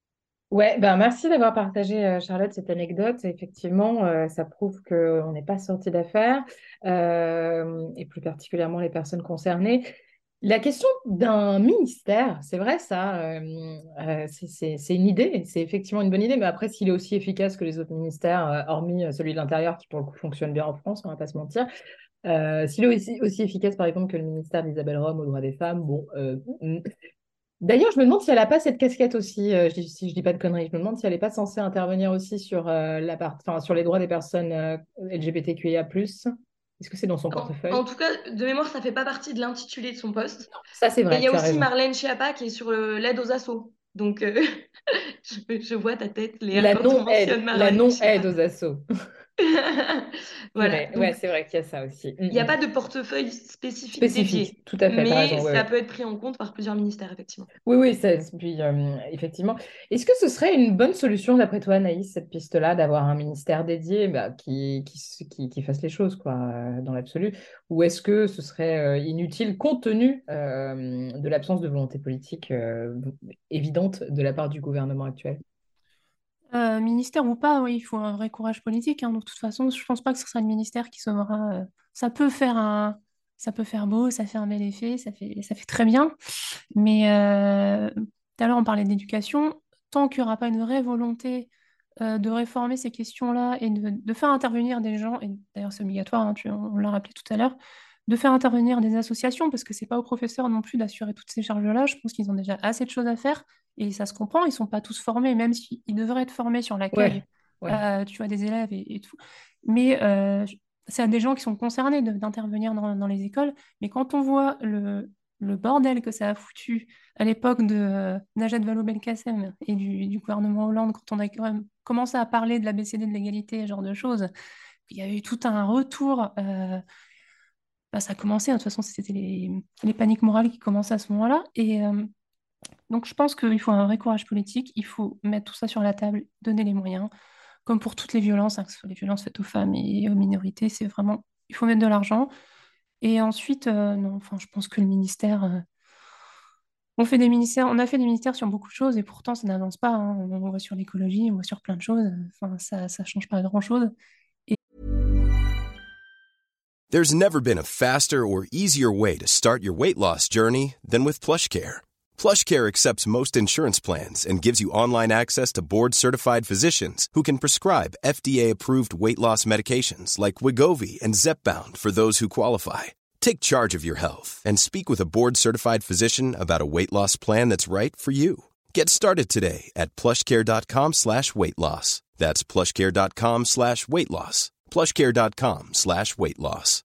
Ouais, ben merci d'avoir partagé, euh, Charlotte, cette anecdote. Effectivement, euh, ça prouve qu'on n'est pas sorti d'affaire, euh, et plus particulièrement les personnes concernées. La question d'un ministère, c'est vrai ça, euh, euh, c'est c'est- c'est une idée, c'est effectivement une bonne idée, mais après, s'il est aussi efficace que les autres ministères, euh, hormis euh, celui de l'Intérieur qui pour le coup fonctionne bien en France, on va pas se mentir, euh, s'il est aussi, aussi efficace par exemple que le ministère d'Isabelle Rome aux droits des femmes, bon, euh, mm. D'ailleurs, je me demande si elle n'a pas cette casquette aussi, euh, je dis- si je dis pas de conneries, je me demande si elle n'est pas censée intervenir aussi sur, euh, la part, enfin, sur les droits des personnes euh, L G B T Q I A plus. Est-ce que c'est dans son En, en portefeuille? tout cas, de mémoire, ça fait pas partie de l'intitulé de son poste. Ça, c'est Et il vrai, y a tu as aussi raison. Marlène Schiappa qui est sur le- l'aide aux assos. Donc, euh, je, je vois ta tête, Léa, La quand on non-aide, mentionne la Marlène non-aide Schiappa. aux assos. Voilà, Purée. Ouais, donc c'est vrai qu'il y a ça aussi. Mm, il n'y a mm. pas de portefeuille spécifique Spécifique, dédié, tout à fait, tu as mais raison. Ouais, ça ouais. peut être pris en compte par plusieurs ministères, effectivement. Oui, oui, ça- puis, euh, effectivement. Est-ce que ce serait une bonne solution, d'après toi, Anaïs, cette piste-là, d'avoir un ministère dédié bah, qui, qui, s- qui, qui fasse les choses, quoi, euh, dans l'absolu? Ou est-ce que ce serait euh, inutile compte tenu euh, de l'absence de volonté politique euh, évidente de la part du gouvernement actuel? Euh, ministère ou pas, oui, il faut un vrai courage politique, hein. Donc, de toute façon, je pense pas que ce sera le ministère qui sauvera. euh, Ça peut faire un, ça peut faire beau, ça fait un bel effet, ça fait, ça fait très bien. Mais euh, tout à l'heure, on parlait d'éducation. Tant qu'il n'y aura pas une vraie volonté euh, de réformer ces questions-là et de, de faire intervenir des gens, et d'ailleurs c'est obligatoire, hein, tu- on l'a rappelé tout à l'heure, de faire intervenir des associations, parce que c'est pas aux professeurs non plus d'assurer toutes ces charges-là. Je pense qu'ils ont déjà assez de choses à faire, et ça se comprend, ils sont pas tous formés, même s'ils devraient être formés sur l'accueil, Ouais, ouais. euh, tu vois, des élèves et, et tout. Mais euh, c'est à des gens qui sont concernés de- d'intervenir dans, dans les écoles. Mais quand on voit le, le bordel que ça a foutu à l'époque de euh, Najat Vallaud-Belkacem et du, du gouvernement Hollande, quand on a quand même commencé à parler de l'A B C D de l'égalité, ce genre de choses, il y a eu tout un retour. euh, bah, ça a commencé, hein, de toute façon, c'était les, les paniques morales qui commençaient à ce moment-là. Et euh, donc, je pense qu'il faut un vrai courage politique. Il faut mettre tout ça sur la table, donner les moyens, comme pour toutes les violences, hein, que ce soit les violences faites aux femmes et aux minorités. C'est vraiment, il faut mettre de l'argent. Et ensuite, euh, non, enfin, je pense que le ministère. euh, On fait des ministères, on a fait des ministères sur beaucoup de choses et pourtant ça n'avance pas, hein. On voit sur l'écologie, on voit sur plein de choses. Enfin, ça, ça change pas grand-chose. There's never been a faster or easier way to start your weight loss journey than with PlushCare. PlushCare accepts most insurance plans and gives you online access to board-certified physicians who can prescribe F D A-approved weight loss medications like Wegovy and Zepbound for those who qualify. Take charge of your health and speak with a board-certified physician about a weight loss plan that's right for you. Get started today at plushcare.com slash weight loss. That's plushcare.com slash weight loss. plushcare.com slash weight loss.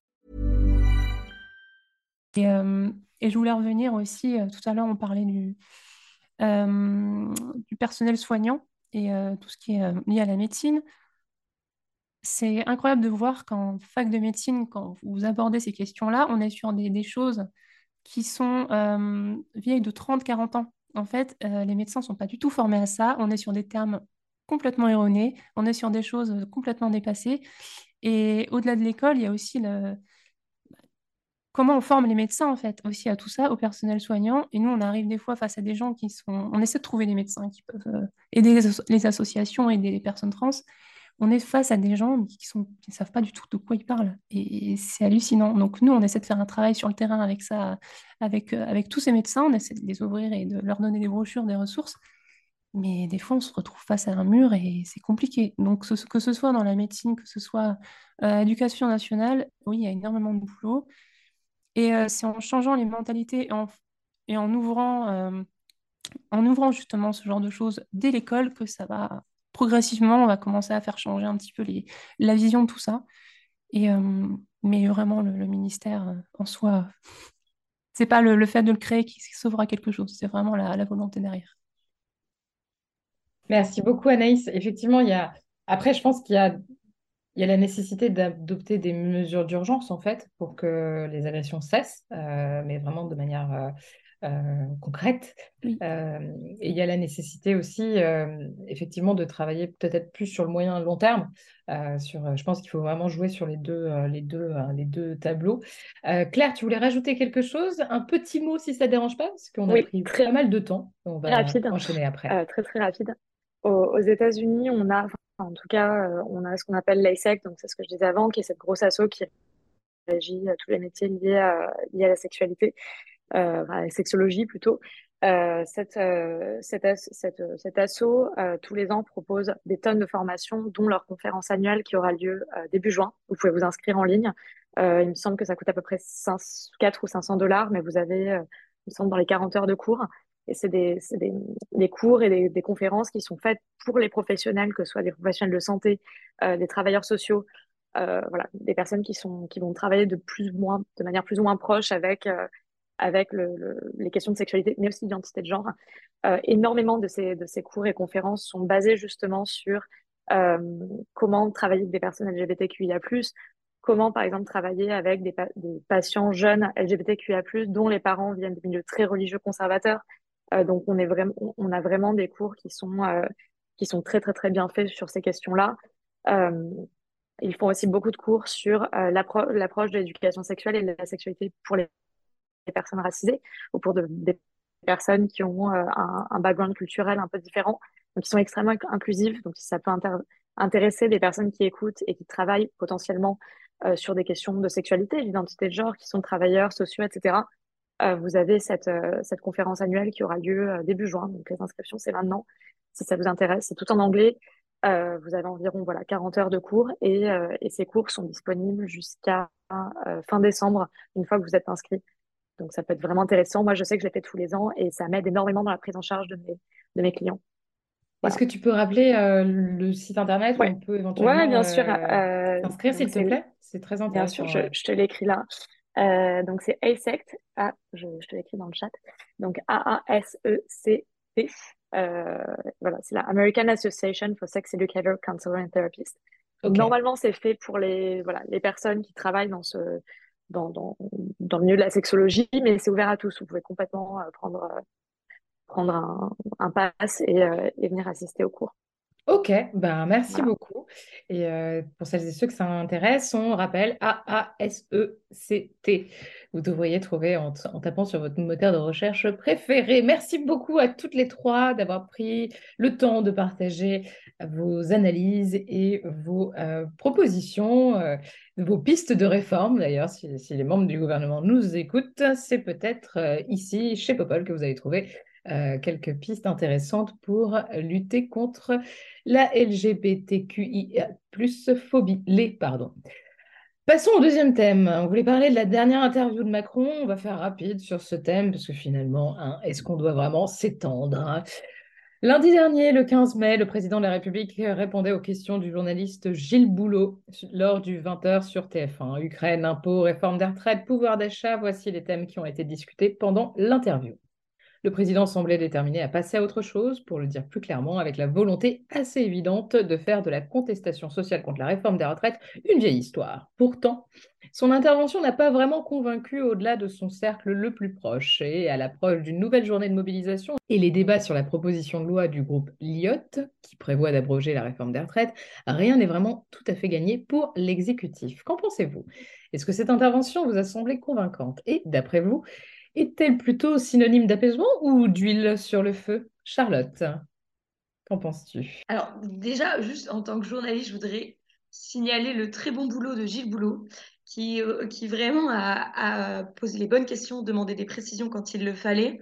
Et, euh, et je voulais revenir aussi, euh, tout à l'heure on parlait du, euh, du personnel soignant et euh, tout ce qui est euh, lié à la médecine. C'est incroyable de voir qu'en fac de médecine, quand vous abordez ces questions-là, on est sur des, des choses qui sont euh, vieilles de trente quarante ans. En fait, euh, les médecins ne sont pas du tout formés à ça. On est sur des termes complètement erronés, on est sur des choses complètement dépassées. Et au-delà de l'école, il y a aussi le... comment on forme les médecins, en fait, aussi à tout ça, au personnel soignant. Et nous, on arrive des fois face à des gens qui sont... On essaie de trouver des médecins qui peuvent euh, aider les, asso- les associations, aider les personnes trans. On est face à des gens qui sont, qui ne savent pas du tout de quoi ils parlent. Et, et c'est hallucinant. Donc nous, on essaie de faire un travail sur le terrain avec ça, avec, euh, avec tous ces médecins. On essaie de les ouvrir et de leur donner des brochures, des ressources. Mais des fois, on se retrouve face à un mur et c'est compliqué. Donc ce- que ce soit dans la médecine, que ce soit euh, l'éducation nationale, oui, il y a énormément de boulot. Et euh, c'est en changeant les mentalités et en, et en ouvrant, euh, en ouvrant justement ce genre de choses dès l'école que ça va progressivement, on va commencer à faire changer un petit peu les, la vision de tout ça. Et, euh, mais vraiment, le, le ministère euh, en soi, c'est pas le, le fait de le créer qui, qui sauvera quelque chose, c'est vraiment la, la volonté derrière. Merci beaucoup, Anaïs. Effectivement, il y a... Après, je pense qu'il y a Il y a la nécessité d'adopter des mesures d'urgence, en fait, pour que les agressions cessent, euh, mais vraiment de manière euh, euh, concrète. Oui. Euh, et il y a la nécessité aussi, euh, effectivement, de travailler peut-être plus sur le moyen et long terme. Euh, sur, je pense qu'il faut vraiment jouer sur les deux, euh, les deux, euh, les deux tableaux. Euh, Claire, tu voulais rajouter quelque chose? Un petit mot, si ça ne dérange pas, parce qu'on a Oui, pris pas très mal de temps. On va rapide, enchaîner après. euh, très très rapide. aux, aux États-Unis, on a, enfin, en tout cas, euh, on a ce qu'on appelle l'A S E C, donc c'est ce que je disais avant, qui est cette grosse asso qui régit euh, tous les métiers liés à, liés à la sexualité, euh, à la sexologie plutôt. Euh, cette, euh, cette, as- cette, cet asso, euh, tous les ans, propose des tonnes de formations, dont leur conférence annuelle qui aura lieu euh, début juin. Vous pouvez vous inscrire en ligne. Euh, il me semble que ça coûte à peu près cinq, quatre ou cinq cents dollars, mais vous avez, euh, il me semble, dans les quarante heures de cours. Et c'est des, c'est des, des cours et des, des conférences qui sont faites pour les professionnels, que ce soit des professionnels de santé, euh, des travailleurs sociaux, euh, voilà, des personnes qui sont, qui vont travailler de plus ou moins, de manière plus ou moins proche avec, euh, avec le, le- les questions de sexualité, mais aussi d'identité de genre. Euh, énormément de ces, de ces cours et conférences sont basés justement sur euh, comment travailler avec des personnes L G B T Q I A plus, comment par exemple travailler avec des, pa- des patients jeunes L G B T Q I A plus, dont les parents viennent de milieux très religieux conservateurs. Euh, donc on est vraiment, on a vraiment des cours qui sont, euh, qui sont très très très bien faits sur ces questions-là. Euh, Ils font aussi beaucoup de cours sur euh, l'appro- l'approche de l'éducation sexuelle et de la sexualité pour les les personnes racisées ou pour de- des personnes qui ont euh, un, un background culturel un peu différent. Donc, ils sont extrêmement inc- inclusifs. Donc, si ça peut inter- intéresser des personnes qui écoutent et qui travaillent potentiellement euh, sur des questions de sexualité, d'identité de genre, qui sont travailleurs sociaux, et cetera. Euh, vous avez cette, euh, cette conférence annuelle qui aura lieu euh, début juin. Donc, les inscriptions, c'est maintenant. Si ça vous intéresse, c'est tout en anglais. Euh, vous avez environ voilà, quarante heures de cours et, euh, et ces cours sont disponibles jusqu'à euh, fin décembre, une fois que vous êtes inscrit. Donc, ça peut être vraiment intéressant. Moi, je sais que je l'ai fait tous les ans et ça m'aide énormément dans la prise en charge de mes, de mes clients. Est-ce Voilà. que tu peux rappeler euh, le site internet où Ouais, on peut ouais, éventuellement bien sûr. euh, Euh, s'inscrire, donc, s'il te c'est plaît? C'est très bien sûr, intéressant, je, ouais. je te l'écris là. Euh, donc, c'est ASECT. Ah, je, je te l'écris dans le chat. Donc, A A S E C T. Euh, voilà, c'est la American Association for Sex Educator, Counselor and Therapist. Donc, Ok. normalement, c'est fait pour les, voilà, les personnes qui travaillent dans ce, dans, dans, dans le milieu de la sexologie, mais c'est ouvert à tous. Vous pouvez complètement euh, prendre, euh, prendre un, un pass et, euh, et venir assister au cours. Ok, ben merci Voilà. beaucoup. Et euh, pour celles et ceux que ça intéresse, on rappelle A A S E C T. Vous devriez trouver en, t- en tapant sur votre moteur de recherche préféré. Merci beaucoup à toutes les trois d'avoir pris le temps de partager vos analyses et vos euh, propositions, euh, vos pistes de réforme. D'ailleurs, si, si les membres du gouvernement nous écoutent, c'est peut-être euh, ici, chez Popol, que vous allez trouver euh, quelques pistes intéressantes pour lutter contre la L G B T Q I A plus phobie, les, pardon. Passons au deuxième thème. On voulait parler de la dernière interview de Macron. On va faire rapide sur ce thème parce que finalement, hein, est-ce qu'on doit vraiment s'étendre, hein? Lundi dernier, le quinze mai, le président de la République répondait aux questions du journaliste Gilles Boulot lors du vingt heures sur T F un. Ukraine, impôts, réforme des retraites, pouvoir d'achat, voici les thèmes qui ont été discutés pendant l'interview. Le président semblait déterminé à passer à autre chose, pour le dire plus clairement, avec la volonté assez évidente de faire de la contestation sociale contre la réforme des retraites une vieille histoire. Pourtant, son intervention n'a pas vraiment convaincu au-delà de son cercle le plus proche, et à l'approche d'une nouvelle journée de mobilisation et les débats sur la proposition de loi du groupe L I O T, qui prévoit d'abroger la réforme des retraites, rien n'est vraiment tout à fait gagné pour l'exécutif. Qu'en pensez-vous? Est-ce que cette intervention vous a semblé convaincante? Et d'après vous, est-elle plutôt synonyme d'apaisement ou d'huile sur le feu? Charlotte, qu'en penses-tu? Alors, déjà, juste en tant que journaliste, je voudrais signaler le très bon boulot de Gilles Boulot, qui, euh, qui vraiment a, a posé les bonnes questions, demandé des précisions quand il le fallait,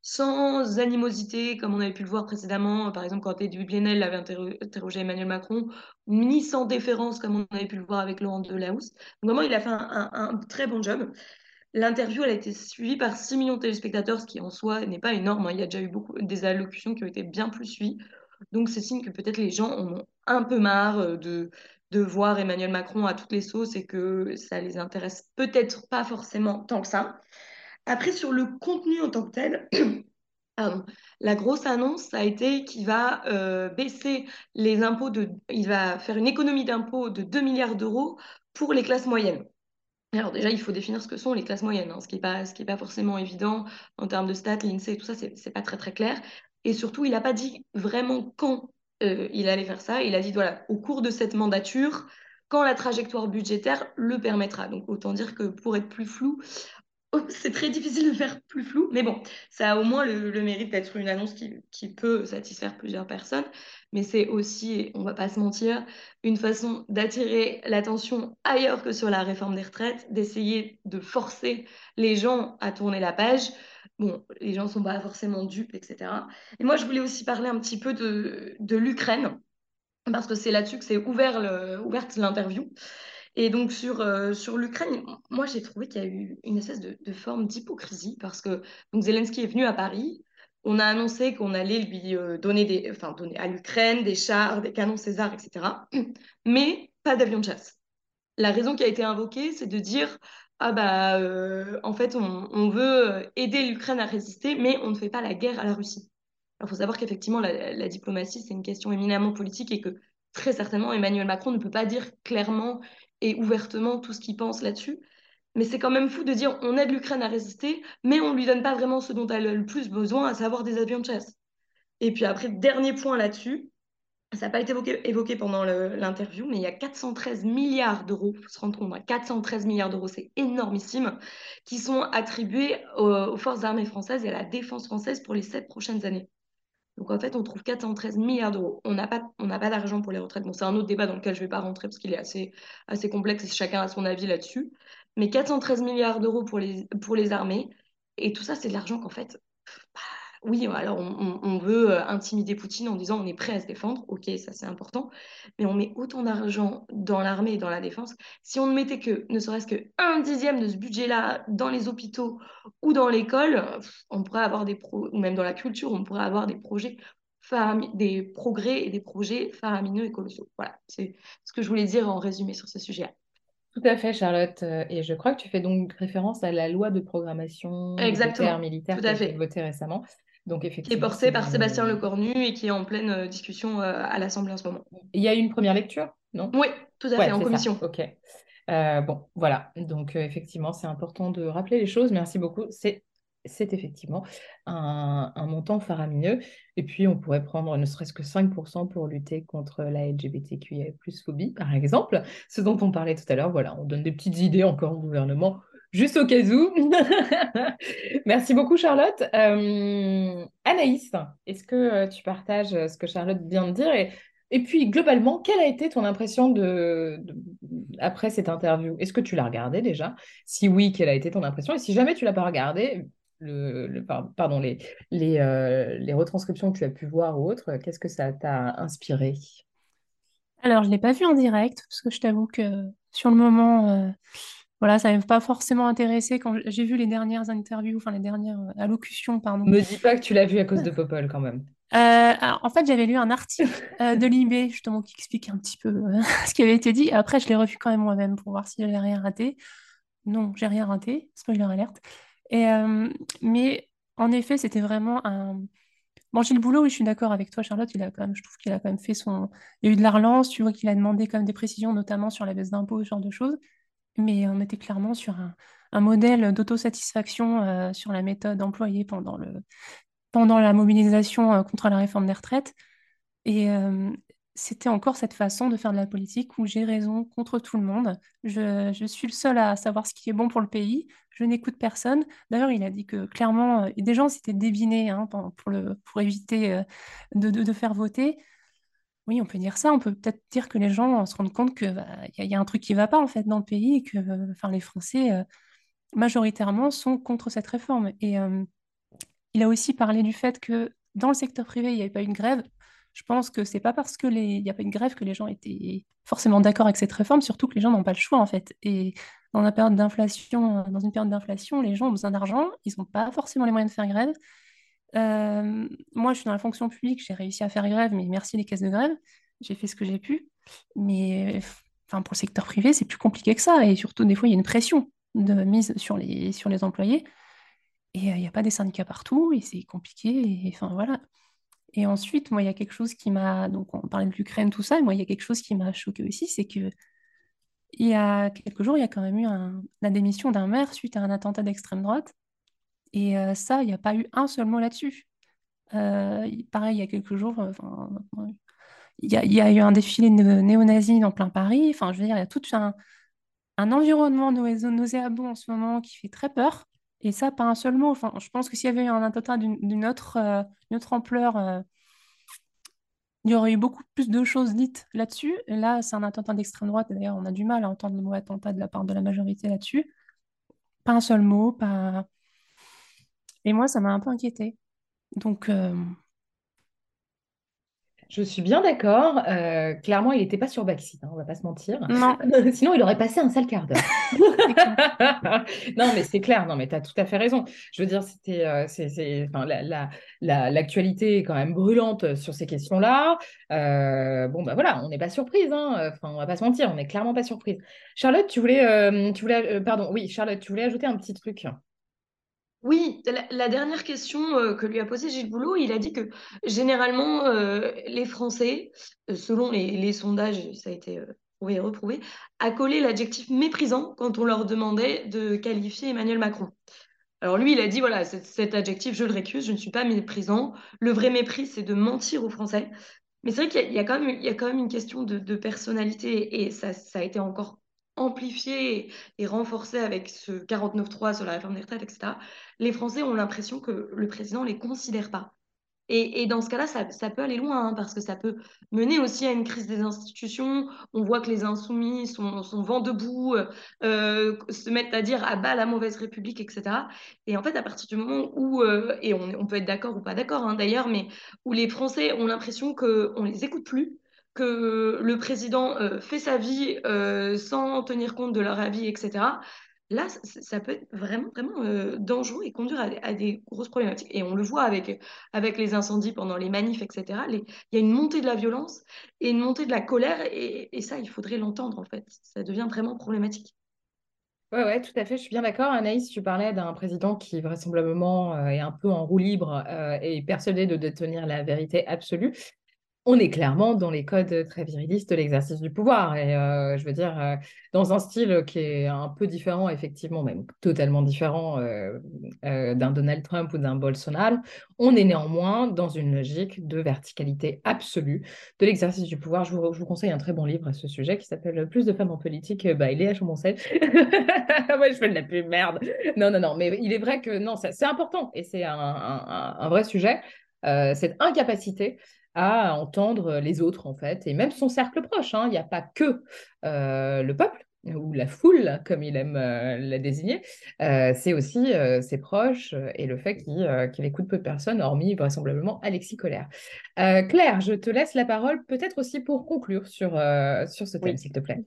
sans animosité, comme on avait pu le voir précédemment, par exemple quand Edwy Plenel avait interro- interrogé Emmanuel Macron, ni sans déférence, comme on avait pu le voir avec Laurent Delahousse. Donc, vraiment, il a fait un, un- un très bon job. L'interview, elle a été suivie par six millions de téléspectateurs, ce qui en soi n'est pas énorme, hein. Il y a déjà eu beaucoup des allocutions qui ont été bien plus suivies. Donc, c'est signe que peut-être les gens en ont un peu marre euh, de, de voir Emmanuel Macron à toutes les sauces et que ça les intéresse peut-être pas forcément tant que ça. Après, sur le contenu en tant que tel, pardon, la grosse annonce, ça a été qu'il va euh, baisser les impôts de, il va faire une économie d'impôts de deux milliards d'euros pour les classes moyennes. Alors déjà, il faut définir ce que sont les classes moyennes, hein, ce qui n'est pas, ce qui est pas forcément évident en termes de stats, l'INSEE et tout ça, c'est c'est pas très très clair. Et surtout, il n'a pas dit vraiment quand euh, il allait faire ça. Il a dit, voilà, au cours de cette mandature, quand la trajectoire budgétaire le permettra. Donc autant dire que pour être plus flou, c'est très difficile de faire plus flou, mais bon, ça a au moins le, le mérite d'être une annonce qui, qui peut satisfaire plusieurs personnes, mais c'est aussi, on va pas se mentir, une façon d'attirer l'attention ailleurs que sur la réforme des retraites, d'essayer de forcer les gens à tourner la page. Bon, les gens sont pas forcément dupes, et cetera. Et moi, je voulais aussi parler un petit peu de, de l'Ukraine, parce que c'est là-dessus que c'est ouvert le, ouverte l'interview. Et donc sur, euh, sur l'Ukraine, moi j'ai trouvé qu'il y a eu une espèce de, de forme d'hypocrisie parce que donc, Zelensky est venu à Paris, on a annoncé qu'on allait lui euh, donner, des, enfin, donner à l'Ukraine des chars, des canons César, et cetera. Mais pas d'avion de chasse. La raison qui a été invoquée, c'est de dire, ah bah euh, en fait on, on veut aider l'Ukraine à résister, mais on ne fait pas la guerre à la Russie. Il faut savoir qu'effectivement, la, la diplomatie, c'est une question éminemment politique et que très certainement, Emmanuel Macron ne peut pas dire clairement et ouvertement tout ce qu'il pense là-dessus. Mais c'est quand même fou de dire on aide l'Ukraine à résister, mais on ne lui donne pas vraiment ce dont elle a le plus besoin, à savoir des avions de chasse. Et puis après, dernier point là-dessus, ça n'a pas été évoqué, évoqué pendant le- l'interview, mais il y a quatre cent treize milliards d'euros, il faut se rendre compte, hein, quatre cent treize milliards d'euros, c'est énormissime, qui sont attribués aux, aux forces armées françaises et à la défense française pour les sept prochaines années. Donc en fait, on trouve quatre cent treize milliards d'euros. On n'a pas, on n'a pas d'argent pour les retraites. Bon, c'est un autre débat dans lequel je ne vais pas rentrer parce qu'il est assez, assez complexe et chacun a son avis là-dessus. Mais quatre cent treize milliards d'euros pour les, pour les armées. Et tout ça, c'est de l'argent qu'en fait, bah, oui, alors on, on- on veut euh, intimider Poutine en disant on est prêt à se défendre. Ok, ça c'est important. Mais on met autant d'argent dans l'armée et dans la défense. Si on ne mettait que, ne serait-ce que un dixième de ce budget-là dans les hôpitaux ou dans l'école, on pourrait avoir des pro ou même dans la culture, on pourrait avoir des projets farami- des progrès et des projets faramineux et colossaux. Voilà, c'est ce que je voulais dire en résumé sur ce sujet. Tout à fait, Charlotte. Euh, Et je crois que tu fais donc référence à la loi de programmation budgétaire Exactement, tout militaire qui a à été fait. votée récemment. Donc Qui est effectivement, porté c'est par Sébastien une... Lecornu et qui est en pleine euh, discussion euh, à l'Assemblée en ce moment. Il y a eu une première lecture, non? Oui, tout à fait, Ouais, en c'est ça. commission. Ok. Euh, bon, voilà. Donc, euh, effectivement, c'est important de rappeler les choses. Merci beaucoup. C'est, c'est effectivement un, un montant faramineux. Et puis, on pourrait prendre ne serait-ce que cinq pour cent pour lutter contre la L G B T Q I A plus phobie, par exemple, ce dont on parlait tout à l'heure. Voilà, on donne des petites idées encore au gouvernement, juste au cas où. Merci beaucoup, Charlotte. Euh, Anaïs, est-ce que euh, tu partages ce que Charlotte vient de dire et et puis, globalement, quelle a été ton impression de, de- après cette interview? Est-ce que tu l'as regardée déjà? Si oui, quelle a été ton impression? Et si jamais tu l'as pas regardée, le, le- par- pardon, les, les, euh, les retranscriptions que tu as pu voir ou autres, qu'est-ce que ça t'a inspiré? Alors, je ne l'ai pas vu en direct, parce que je t'avoue que sur le moment, euh, voilà, ça ne m'a pas forcément intéressé. Quand j'ai vu les dernières interviews, enfin les dernières euh, allocutions, pardon. Me dis pas que tu l'as vu à cause de Popol quand même. Euh, alors, en fait, j'avais lu un article euh, de Libé, justement, qui explique un petit peu euh, ce qui avait été dit. Et après, je l'ai revu quand même moi-même pour voir si j'avais rien raté. Non, j'ai rien raté, spoiler alerte. Et, euh, mais en effet, c'était vraiment un. Bon, Gilles Boulot, oui, je suis d'accord avec toi, Charlotte. Il a quand même, je trouve qu'il a quand même fait son. Il y a eu de la relance, tu vois qu'il a demandé quand même des précisions, notamment sur la baisse d'impôts, ce genre de choses. Mais on était clairement sur un, un modèle d'autosatisfaction euh, sur la méthode employée pendant le, pendant la mobilisation euh, contre la réforme des retraites. Et euh, c'était encore cette façon de faire de la politique où j'ai raison contre tout le monde. Je, je suis le seul à savoir ce qui est bon pour le pays. Je n'écoute personne. D'ailleurs, il a dit que clairement, euh, et des gens s'étaient dévinés hein, pour, pour le, pour éviter euh, de, de, de faire voter. Oui, on peut dire ça. On peut peut-être dire que les gens se rendent compte qu'il bah, y, a- y a un truc qui ne va pas en fait dans le pays et que euh, enfin, les Français, euh, majoritairement, sont contre cette réforme. Et euh, il a aussi parlé du fait que dans le secteur privé, il n'y avait pas eu de grève. Je pense que c'est pas parce que les... il n'y a pas eu de grève que les gens étaient forcément d'accord avec cette réforme, surtout que les gens n'ont pas le choix en fait. Et dans la période d'inflation, dans une période d'inflation, les gens ont besoin d'argent, ils n'ont pas forcément les moyens de faire grève. Euh, moi, je suis dans la fonction publique, j'ai réussi à faire grève, mais merci les caisses de grève, j'ai fait ce que j'ai pu. Mais enfin, pour le secteur privé, c'est plus compliqué que ça. Et surtout, des fois, il y a une pression de mise sur les, sur les employés. Et il n'y a pas des syndicats partout, et c'est compliqué. Et, enfin, voilà. Et ensuite, moi, il y a quelque chose qui m'a... Donc, on parlait de l'Ukraine, tout ça, et moi, il y a quelque chose qui m'a choqué aussi, c'est que il y a quelques jours, il y a quand même eu un- la démission d'un maire suite à un attentat d'extrême droite. Et euh, ça, il n'y a pas eu un seul mot là-dessus. Euh, il- pareil, il y a quelques jours, euh, enfin, il y a, il y a eu un défilé de néo-nazis dans plein Paris. Enfin, je veux dire, il y a tout un, un environnement noé- nauséabond en ce moment qui fait très peur. Et ça, pas un seul mot. Enfin, je pense que s'il y avait eu un attentat d'une d'une autre, euh, d'une autre ampleur, euh, il y aurait eu beaucoup plus de choses dites là-dessus. Et là, c'est un attentat d'extrême droite. Et d'ailleurs, on a du mal à entendre le mot attentat de la part de la majorité là-dessus. Pas un seul mot, pas... Et moi, ça m'a un peu inquiétée. Donc, euh, Je suis bien d'accord. Euh, clairement, il n'était pas sur Backseat, hein, on va pas se mentir. non, Sinon, il aurait passé un sale quart d'heure. c'est clair. Non, mais c'est clair. Non, mais tu as tout à fait raison. Je veux dire, c'était, euh, c'est, c'est, enfin, la, la- la- l'actualité est quand même brûlante sur ces questions-là. Euh, bon, bah voilà, on n'est pas surprise. Hein. Enfin, on va pas se mentir, on n'est clairement pas surprise. Charlotte, tu voulais, euh, tu voulais, euh, pardon, oui, Charlotte, tu voulais ajouter un petit truc. Oui, la, la dernière question euh, que lui a posée Gilles Boulot, il a dit que généralement, euh, les Français, euh, selon les, les sondages, ça a été euh, prouvé et reprouvé, accolaient l'adjectif méprisant quand on leur demandait de qualifier Emmanuel Macron. Alors lui, il a dit, voilà, cet, cet adjectif, je le récuse, je ne suis pas méprisant. Le vrai mépris, c'est de mentir aux Français. Mais c'est vrai qu'il y a, il y a quand même, il y a quand même une question de, de personnalité et ça, ça a été encore amplifié et renforcé avec ce quarante-neuf trois sur la réforme des retraites, et cetera. Les Français ont l'impression que le président ne les considère pas. Et, et dans ce cas-là, ça, ça peut aller loin, hein, parce que ça peut mener aussi à une crise des institutions. On voit que les insoumis sont, sont vent debout, euh, euh, se mettent à dire à bas la mauvaise République, et cetera. Et en fait, à partir du moment où, euh, et on, on peut être d'accord ou pas d'accord hein, d'ailleurs, mais où les Français ont l'impression qu'on ne les écoute plus, que le président euh, fait sa vie euh, sans tenir compte de leur avis, et cetera. Là, ça, ça peut être vraiment, vraiment euh, dangereux et conduire à, à des grosses problématiques. Et on le voit avec avec les incendies pendant les manifs, et cetera. Les- Il y a une montée de la violence et une montée de la colère, et, et ça, il faudrait l'entendre, en fait. Ça devient vraiment problématique. Ouais, ouais, tout à fait, je suis bien d'accord. Anaïs, tu parlais d'un président qui vraisemblablement euh, est un peu en roue libre euh, et persuadé de détenir la vérité absolue. On est clairement dans les codes très virilistes de l'exercice du pouvoir. Et euh, je veux dire, euh, dans un style qui est un peu différent, effectivement, même totalement différent euh, euh, d'un Donald Trump ou d'un Bolsonaro, on est néanmoins dans une logique de verticalité absolue de l'exercice du pouvoir. Je vous, je vous conseille un très bon livre à ce sujet qui s'appelle Plus de femmes en politique, by Léa Chamoncel. Moi, je fais de la pub, merde. Non, non, non, mais il est vrai que non, ça- c'est important et c'est un, un- un- un vrai sujet. Euh, cette incapacité à entendre les autres, en fait, et même son cercle proche. Hein. Il n'y a pas que euh, le peuple ou la foule, comme il aime euh, la désigner, euh, c'est aussi euh, ses proches euh, et le fait qu'il euh, qu'il écoute peu de personnes, hormis vraisemblablement Alexis Collère. Euh, Claire, je te laisse la parole, peut-être aussi pour conclure sur, euh, sur ce thème, Oui. s'il te plaît.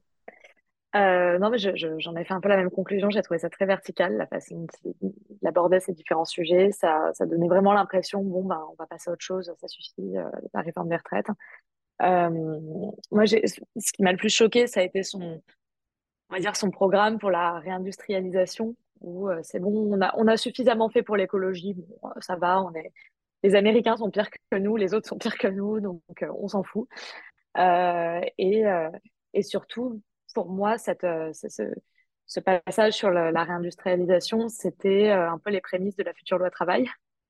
Euh, non, mais je, je- j'en ai fait un peu la même conclusion. J'ai trouvé ça très vertical, la façon dont il il abordait ces différents sujets. Ça, ça donnait vraiment l'impression, bon, ben, on va passer à autre chose, ça suffit, euh, la réforme des retraites. Euh, Moi, j'ai, ce qui m'a le plus choqué, ça a été son, on va dire, son programme pour la réindustrialisation, où euh, c'est bon, on a, on a suffisamment fait pour l'écologie, bon, euh, ça va, on est, les Américains sont pires que nous, les autres sont pires que nous, donc euh, on s'en fout. Euh, et, euh, et surtout, pour moi, cette, euh, ce, ce- ce passage sur la, la réindustrialisation, c'était euh, un peu les prémices de la future loi travail.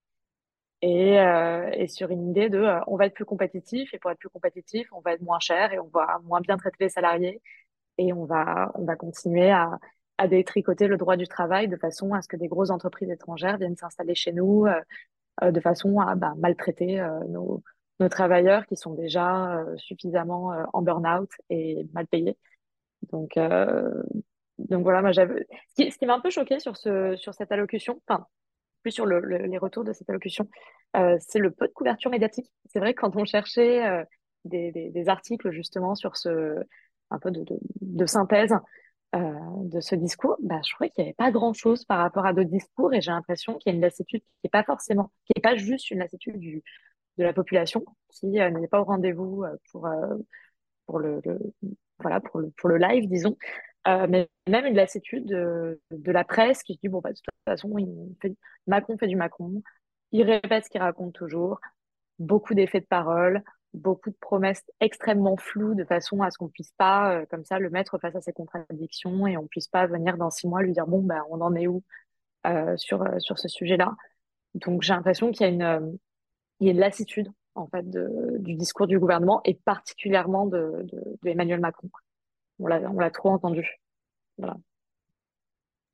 Et, euh, et sur une idée de euh, on va être plus compétitif, et pour être plus compétitif, on va être moins cher et on va moins bien traiter les salariés et on va, on va continuer à, à détricoter le droit du travail de façon à ce que des grosses entreprises étrangères viennent s'installer chez nous, euh, euh, de façon à bah, maltraiter euh, nos, nos travailleurs qui sont déjà euh, suffisamment euh, en burn-out et mal payés. Donc, euh, donc voilà, moi j'avais. Ce qui, ce qui m'a un peu choqué sur ce, sur cette allocution, enfin plus sur le, le- les retours de cette allocution, euh, c'est le peu de couverture médiatique. C'est vrai que quand on cherchait euh, des, des, des articles justement sur ce un peu de, de, de synthèse euh, de ce discours, bah, je trouvais qu'il n'y avait pas grand-chose par rapport à d'autres discours et j'ai l'impression qu'il y a une lassitude qui n'est pas forcément, qui n'est pas juste une lassitude du, de la population qui euh, n'est pas au rendez-vous euh, pour, euh, pour le, le- voilà, pour le, pour le live, disons. Euh, mais même une lassitude de, de la presse qui se dit, bon, bah, de toute façon, il fait, Macron fait du Macron, il répète ce qu'il raconte toujours, beaucoup d'effets de parole, beaucoup de promesses extrêmement floues de façon à ce qu'on puisse pas, euh, comme ça, le mettre face à ses contradictions et on puisse pas venir dans six mois lui dire, bon, bah, on en est où euh, sur, euh, sur ce sujet-là. Donc, j'ai l'impression qu'il y a une, euh, il y a une lassitude, en fait, de, du discours du gouvernement et particulièrement de, de, de Emmanuel Macron. On l'a, on l'a trop entendu. Voilà.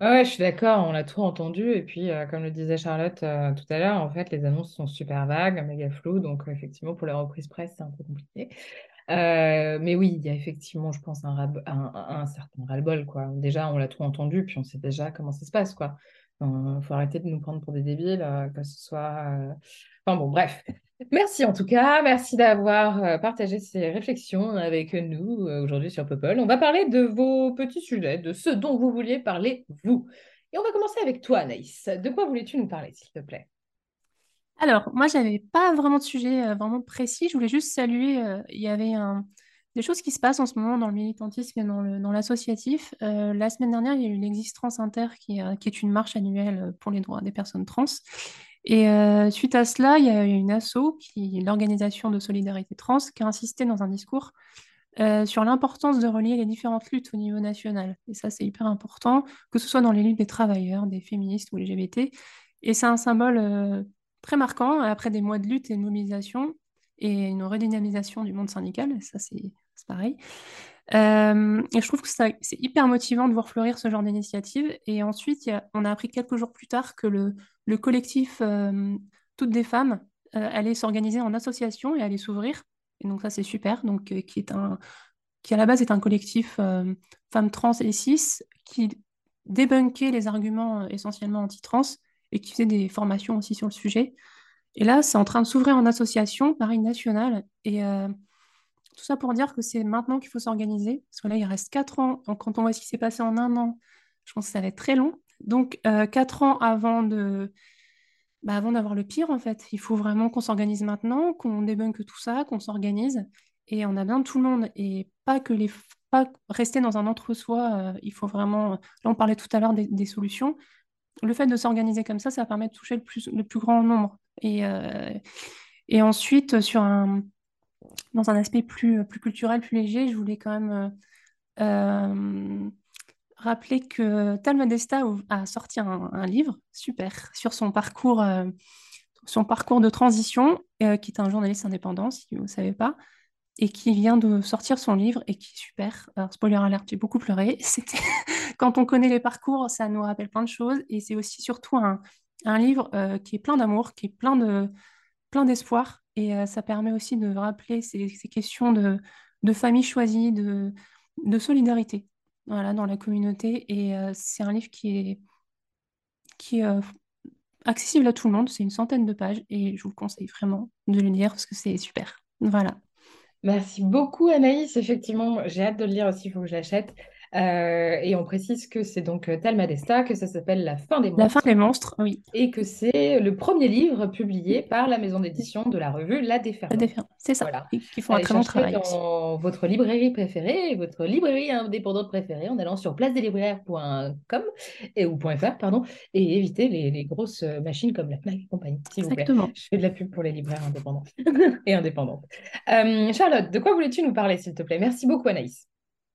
Ouais, ouais, je suis d'accord, on l'a tout entendu. Et puis, euh, comme le disait Charlotte euh, tout à l'heure, en fait, les annonces sont super vagues, méga floues. Donc, euh, effectivement, pour les reprises presse, c'est un peu compliqué. Euh, mais oui, il y a effectivement, je pense, un, ras- un, un- un certain ras-le-bol, quoi. Déjà, on l'a tout entendu, puis on sait déjà comment ça se passe, quoi. Il faut arrêter de nous prendre pour des débiles, euh, que ce soit... euh, Enfin bon, bref. Merci en tout cas, merci d'avoir euh, partagé ces réflexions avec nous euh, aujourd'hui sur Popol. On va parler de vos petits sujets, de ce dont vous vouliez parler, vous. Et on va commencer avec toi, Anaïs. De quoi voulais-tu nous parler, s'il te plaît? Alors, moi, j'avais pas vraiment de sujet euh, vraiment précis. Je voulais juste saluer, euh, il y avait un- des choses qui se passent en ce moment dans le militantisme et dans le, dans l'associatif. Euh, la semaine dernière, il y a eu l'Existence Inter, qui, euh, qui est une marche annuelle euh, pour les droits des personnes trans. Et euh, suite à cela, il y a eu une asso, qui est l'Organisation de solidarité trans, qui a insisté dans un discours euh, sur l'importance de relier les différentes luttes au niveau national. Et ça, c'est hyper important, que ce soit dans les luttes des travailleurs, des féministes ou L G B T. Et c'est un symbole euh, très marquant après des mois de lutte et de mobilisation et une redynamisation du monde syndical. Et ça, c'est c'est pareil. Euh, et je trouve que ça- c'est hyper motivant de voir fleurir ce genre d'initiative. Et ensuite, il y a- on a appris quelques jours plus tard que le, le collectif euh, Toutes des femmes euh, allait s'organiser en association et allait s'ouvrir. Et donc ça, c'est super. Donc, euh, qui est un, qui à la base est un collectif euh, femmes trans et cis qui débunkait les arguments euh, essentiellement anti-trans et qui faisait des formations aussi sur le sujet. Et là, c'est en train de s'ouvrir en association, pareil, nationale. Et euh, tout ça pour dire que c'est maintenant qu'il faut s'organiser. Parce que là, il reste quatre ans. Donc, quand on voit ce qui s'est passé en un an, je pense que ça va être très long. Donc, euh, quatre ans avant de, bah, avant d'avoir le pire, en fait. Il faut vraiment qu'on s'organise maintenant, qu'on débunke tout ça, qu'on s'organise. Et on a besoin de tout le monde. Et pas que les, pas rester dans un entre-soi. Euh, il faut vraiment. Là, on parlait tout à l'heure des, des solutions. Le fait de s'organiser comme ça, ça permet de toucher le plus, le plus grand nombre. Et, euh, et ensuite, sur un, dans un aspect plus, plus culturel, plus léger, je voulais quand même euh, euh, rappeler que Tal Desta a sorti un, un livre super sur son parcours, euh, son parcours de transition, euh, qui est un journaliste indépendant, si vous ne savez pas, et qui vient de sortir son livre et qui est super. Alors, spoiler alert, j'ai beaucoup pleuré. C'était quand on connaît les parcours, ça nous rappelle plein de choses, et c'est aussi surtout un, un livre euh, qui est plein d'amour, qui est plein de, plein d'espoir, et euh, ça permet aussi de rappeler ces, ces questions de, de famille choisie, de, de solidarité, voilà, dans la communauté. Et euh, c'est un livre qui est, qui est euh, accessible à tout le monde. C'est une centaine de pages et je vous le conseille vraiment de le lire parce que c'est super. Voilà. Merci beaucoup Anaïs. Effectivement, j'ai hâte de le lire aussi, il faut que je l'achète. Euh, et on précise que c'est donc euh, Thelma Desta, que ça s'appelle La fin des La fin monstres des monstres, oui. et que c'est le premier livre publié par la maison d'édition de la revue La La Déferlante. déferlante. C'est ça. Voilà. Et qui font un Allez très bon chercher travail aussi. dans votre librairie préférée, votre librairie indépendante préférée en allant sur place des libraires point com et ou .fr, pardon, et évitez les, les grosses machines comme la Fnac et compagnie, s'il vous plaît. Exactement. Je fais de la pub pour les libraires indépendants et indépendantes. Euh, Charlotte, de quoi voulais-tu nous parler, s'il te plaît? Merci beaucoup, Anaïs.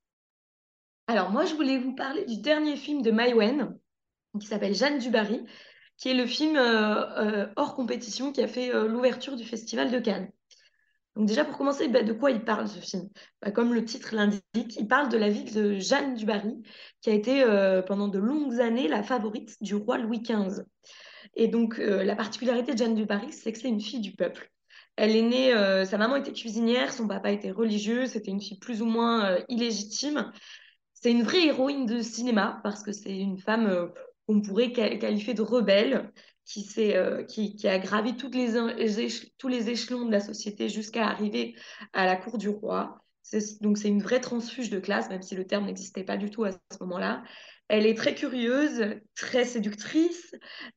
Alors moi, je voulais vous parler du dernier film de Maïwenn, qui s'appelle Jeanne du Barry, qui est le film euh, euh, hors compétition qui a fait euh, l'ouverture du Festival de Cannes. Donc déjà, pour commencer, bah, de quoi il parle ce film? Bah, comme le titre l'indique, il parle de la vie de Jeanne du Barry, qui a été euh, pendant de longues années la favorite du roi Louis quinze. Et donc, euh, la particularité de Jeanne du Barry, c'est que c'est une fille du peuple. Elle est née, euh, sa maman était cuisinière, son papa était religieux, c'était une fille plus ou moins euh, illégitime. C'est une vraie héroïne de cinéma parce que c'est une femme euh, qu'on pourrait qualifier de rebelle qui, s'est, euh, qui, qui a gravi toutes les, les éche- tous les échelons de la société jusqu'à arriver à la cour du roi. C'est- donc c'est une vraie transfuge de classe, même si le terme n'existait pas du tout à ce moment-là. Elle est très curieuse, très séductrice.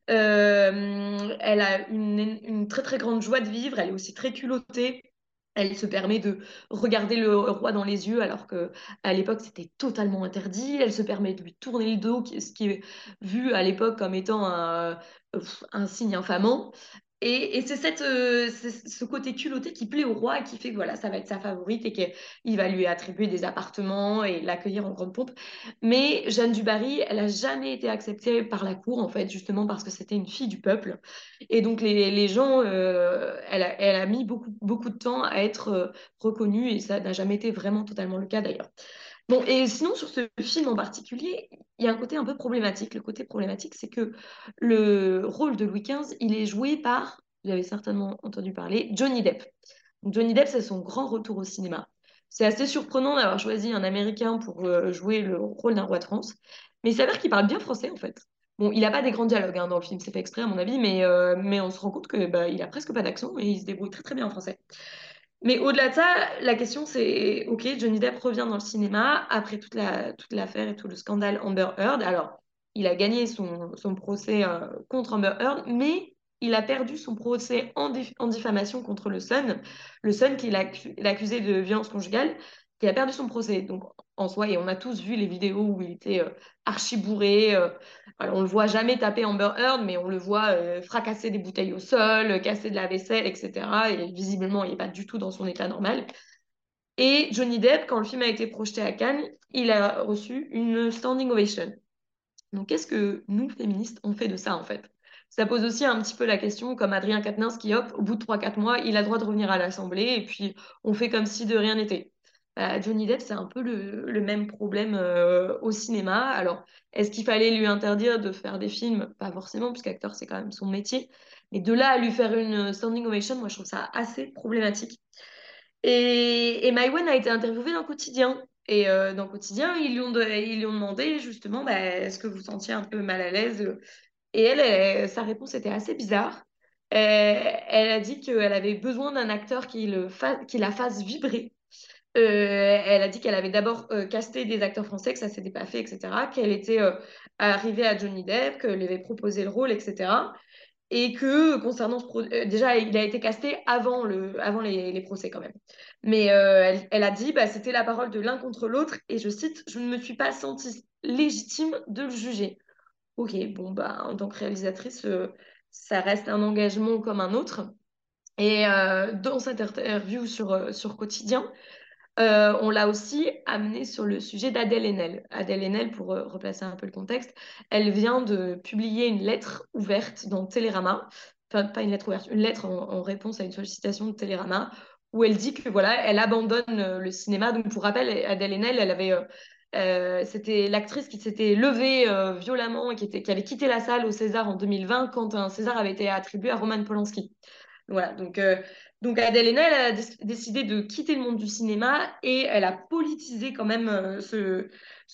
Euh, elle a une, une très très grande joie de vivre. Elle est aussi très culottée. Elle se permet de regarder le roi dans les yeux alors que à l'époque c'était totalement interdit. Elle se permet de lui tourner le dos, ce qui est vu à l'époque comme étant un, un signe infamant. Et, et c'est cette, euh, c'est ce côté culotté qui plaît au roi et qui fait que voilà, ça va être sa favorite et qu'il va lui attribuer des appartements et l'accueillir en grande pompe. Mais Jeanne du Barry, elle n'a jamais été acceptée par la cour, en fait, justement parce que c'était une fille du peuple. Et donc, les, les gens, euh, elle, a, elle a mis beaucoup, beaucoup de temps à être euh, reconnue et ça n'a jamais été vraiment totalement le cas d'ailleurs. Bon, et sinon, sur ce film en particulier, il y a un côté un peu problématique. Le côté problématique, c'est que le rôle de Louis quinze, il est joué par, vous avez certainement entendu parler, Johnny Depp. Donc, Johnny Depp, c'est son grand retour au cinéma. C'est assez surprenant d'avoir choisi un Américain pour euh, jouer le rôle d'un roi de France, mais il s'avère qu'il parle bien français, en fait. Bon, il n'a pas des grands dialogues hein, dans le film, c'est fait exprès à mon avis, mais, euh, mais on se rend compte que bah, il a presque pas d'accent et il se débrouille très très bien en français. Mais au-delà de ça, la question c'est, ok, Johnny Depp revient dans le cinéma après toute la, toute l'affaire et tout le scandale Amber Heard. Alors, il a gagné son, son procès euh, contre Amber Heard, mais il a perdu son procès en, dif- en diffamation contre le Sun. Le Sun qui l'a accu- l'a accusé de violence conjugale, qui a perdu son procès. Donc, en soi, et on a tous vu les vidéos où il était euh, archi bourré. euh, alors, on le voit jamais taper Amber Heard, mais on le voit euh, fracasser des bouteilles au sol, casser de la vaisselle, et cetera. Et visiblement, il n'est pas du tout dans son état normal. Et Johnny Depp, quand le film a été projeté à Cannes, il a reçu une standing ovation. Donc, qu'est-ce que nous, féministes, on fait de ça, en fait? Ça pose aussi un petit peu la question, comme Adrien Quatennens, qui, hop, au bout de trois quatre mois, il a le droit de revenir à l'Assemblée, et puis on fait comme si de rien n'était. Bah, Johnny Depp, c'est un peu le, le même problème euh, au cinéma. Alors, est-ce qu'il fallait lui interdire de faire des films? Pas forcément, puisqu'acteur, c'est quand même son métier. Mais de là à lui faire une standing ovation, moi, je trouve ça assez problématique. Et, et Maïwenn a été interviewée dans Quotidien. Et euh, dans Quotidien, ils lui ont, de- ils lui ont demandé justement, bah, est-ce que vous sentiez un peu mal à l'aise? Et elle, elle- sa réponse était assez bizarre. Euh, elle a dit qu'elle avait besoin d'un acteur qui, le fa- qui la fasse vibrer. Euh, elle a dit qu'elle avait d'abord euh, casté des acteurs français, que ça s'était pas fait, et cetera. Qu'elle était euh, arrivée à Johnny Depp, qu'elle lui avait proposé le rôle, et cetera. Et que concernant ce pro- euh, déjà, il a été casté avant, le, avant les, les procès quand même. Mais euh, elle, elle a dit, bah, c'était la parole de l'un contre l'autre, et je cite, je ne me suis pas sentie légitime de le juger. Ok, bon, bah, en tant que réalisatrice, euh, ça reste un engagement comme un autre. Et euh, dans cette interview sur, euh, sur Quotidien, euh, on l'a aussi amené sur le sujet d'Adèle Haenel. Adèle Haenel, pour euh, replacer un peu le contexte, elle vient de publier une lettre ouverte dans Télérama, enfin pas une lettre ouverte, une lettre en, en réponse à une sollicitation de Télérama, où elle dit que voilà, elle abandonne euh, le cinéma. Donc pour rappel, Adèle Haenel, elle avait, euh, euh, c'était l'actrice qui s'était levée euh, violemment et qui, était, qui avait quitté la salle au César en deux mille vingt quand un César avait été attribué à Roman Polanski. Voilà, donc, euh, donc Adèle Haenel elle a dé- décidé de quitter le monde du cinéma et elle a politisé quand même euh, ce,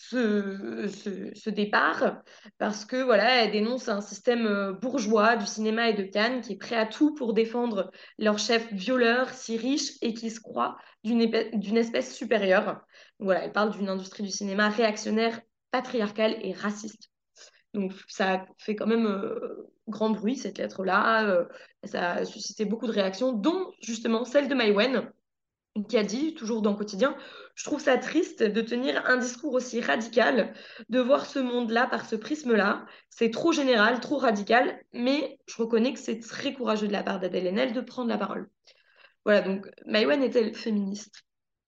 ce, ce, ce départ parce que voilà, elle dénonce un système euh, bourgeois du cinéma et de Cannes qui est prêt à tout pour défendre leur chef violeur si riche et qui se croit d'une épè- d'une espèce supérieure. Voilà, elle parle d'une industrie du cinéma réactionnaire, patriarcale et raciste. Donc ça a fait quand même euh, grand bruit, cette lettre-là. Euh, ça a suscité beaucoup de réactions, dont justement celle de Maïwenn, qui a dit, toujours dans Quotidien, je trouve ça triste de tenir un discours aussi radical, de voir ce monde-là par ce prisme-là. C'est trop général, trop radical, mais je reconnais que c'est très courageux de la part d'Adèle Haenel de prendre la parole. Voilà, donc Maïwenn est-elle féministe?